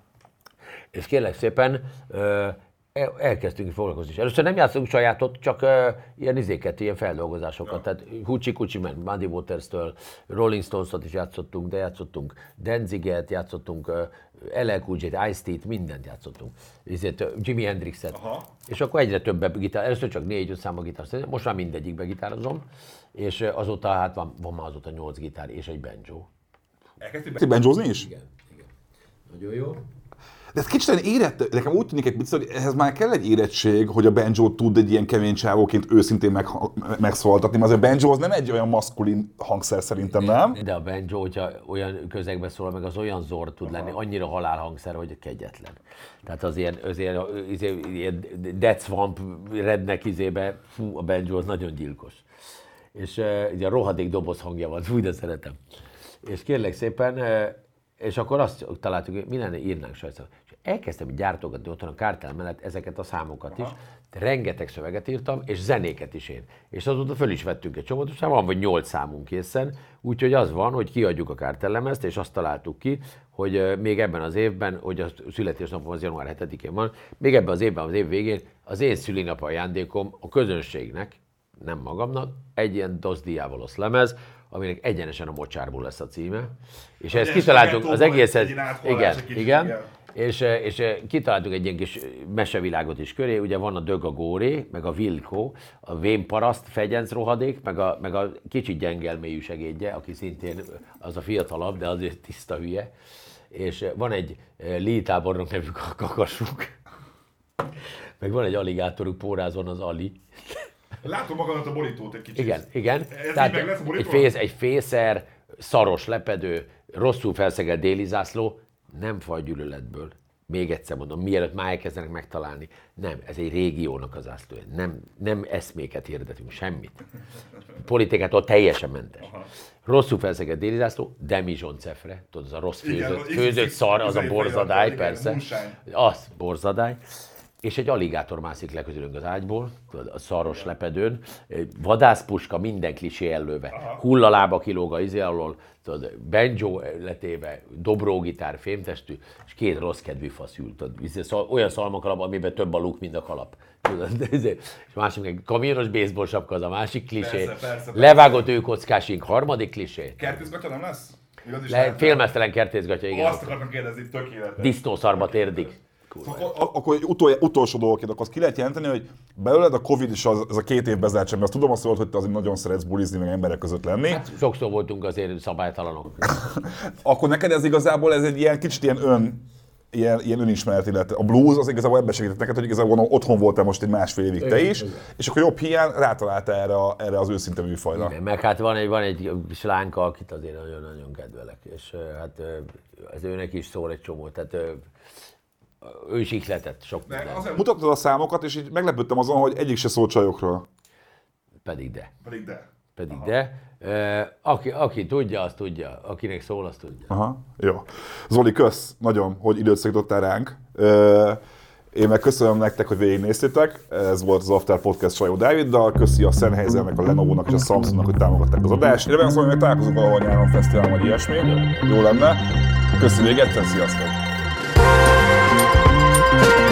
És kérlek szépen, elkezdtünk foglalkozni is. Először nem játszottunk sajátot, csak uh, ilyen izéket, ilyen feldolgozásokat. Ja. Tehát Hucsi-Kucsi, Muddy Waters-től, Rolling Stones-ot is játszottunk, de játszottunk Danziget, játszottunk uh, el el Cool J-t, Ice-T-t, mindent játszottunk. Ezért, uh, Jimi Hendrixet. Aha. És akkor egyre több gitár, először csak négy-öt számba gitár, most már mindegyikbe gitározom, és uh, azóta hát van, van már azóta nyolc gitár és egy banjo. Elkezdtél banjózni is? Igen, igen. Nagyon jó. De ez kicsit érett, nekem úgy tűnik egy picit, hogy ehhez már kell egy érettség, hogy a banjo tud egy ilyen kemény csávóként őszintén meg, megszólaltatni, mert az a banjo az nem egy olyan maszkulin hangszer szerintem, nem? De a banjo, hogyha olyan közegbe szól, meg az olyan zord tud lenni, annyira halálhangszer, hogy kegyetlen. Tehát az ilyen, az ilyen, az ilyen Death Swamp redneck izébe, fú, a banjo az nagyon gyilkos. És uh, ugye a rohadék doboz hangja van, úgy de szeretem. És kérlek szépen, uh, és akkor azt találtuk, hogy mi lenne, írnánk sajtszor. És elkezdtem gyártogatni otthon a Kártel mellett ezeket a számokat is. Rengeteg szöveget írtam, és zenéket is én. És azóta föl is vettünk egy csomót, és van vagy nyolc számunk készen. Úgyhogy az van, hogy kiadjuk a Kártellemezt, és azt találtuk ki, hogy még ebben az évben, hogy a születésnapom az január hetedikén van, még ebben az évben, az év végén az én szülinap ajándékom a közönségnek, nem magamnak, egy ilyen Dos Diabolos lemez, aminek egyenesen a mocsárból lesz a címe. És ezt kitaláltuk az egészet, igen, igen, és, és kitaláltuk egy ilyen kis mesevilágot is köré, ugye van a Dög a Góré, meg a Vilko, a Vénparaszt, Fegyenc rohadék, meg a, meg a kicsit gyengelmélyű segédje, aki szintén az a fiatalabb, de azért tiszta hülye. És van egy Lee tábornok nevű kakasuk, meg van egy aligátoruk, Pórázon az Ali. Látom magamat a borítót egy kicsit. Igen, igen. Ez tehát egy, fész, egy fészer, szaros lepedő, rosszul felszegelt déli zászló, nem fajgyűlöletből. Még egyszer mondom, mielőtt már elkezdenek megtalálni. Nem, ez egy régiónak az zászlója. Nem, nem eszméket hirdetünk, semmit. Politikától teljesen mentes. Aha. Rosszul felszegelt déli zászló, Demizson cefre, tudod, az a rossz főzött, igen, főzött szar, az a borzadály, igen, persze. Igen, az, borzadály. és egy alligátor mászik le közülünk az ágyból, tudod, a szaros lepedőn, vadászpuska minden klisé ellőve, hullalába kilóg a izé alól, tudod, banjo letéve, dobrógitár, fémtestű, és két rossz kedvű fasz ül, tudod, olyan szalmakalap, amiben több a luk, mint a kalap. Tudod, és másik meg kamionos baseball sapka, az a másik klisé, Persze, persze, levágott őkockásink, harmadik klisé. Kertőzgatja nem lesz? Le, félmeztelen kertészgatja, igen. Azt akartam kérdezni, tökéletes. Disznószarba térdik. Akkor, akkor egy utol, utolsó dolgokért, akkor azt ki lehet jelenteni, hogy belőled a Covid és az, az a két év bezártság, mert azt tudom azt, hogy te azért nagyon szeretsz bulizni, meg emberek között lenni. Hát sokszor voltunk azért szabálytalanok. Akkor neked ez igazából ez egy ilyen kicsit ilyen ön, ilyen, ilyen önismeret, illetve a blues az igazából ebben segített neked, hogy igazából otthon voltál most egy másfél évig te is, és akkor jobb hiány rátaláltál erre, a, erre az őszinte műfajra. Igen, meg hát van egy, van egy slánka, akit azért nagyon-nagyon kedvelek, és hát ez őnek is szól egy csomó, tehát ő is ihletett sok minden. Mutattad a számokat, és így meglepődtem azon, hogy egyik se szól csajokról. Pedig de. Pedig de. Pedig Aha. de. E, aki, aki tudja, azt tudja. Akinek szól, azt tudja. Aha, jó. Zoli, kösz nagyon, hogy időt szakítottál ránk. E, én meg köszönöm nektek, hogy végignéztétek. Ez volt az After Podcast Sajó Dáviddal. Köszi a Sennheisernek, a Lenovo-nak és a Samsungnak, hogy támogatták az adást. Én remélem, hogy találkozunk valahol nyáron fesztiválon, vagy ilyesmi. Jó lenne. Köszi még egyszer, sziasztok!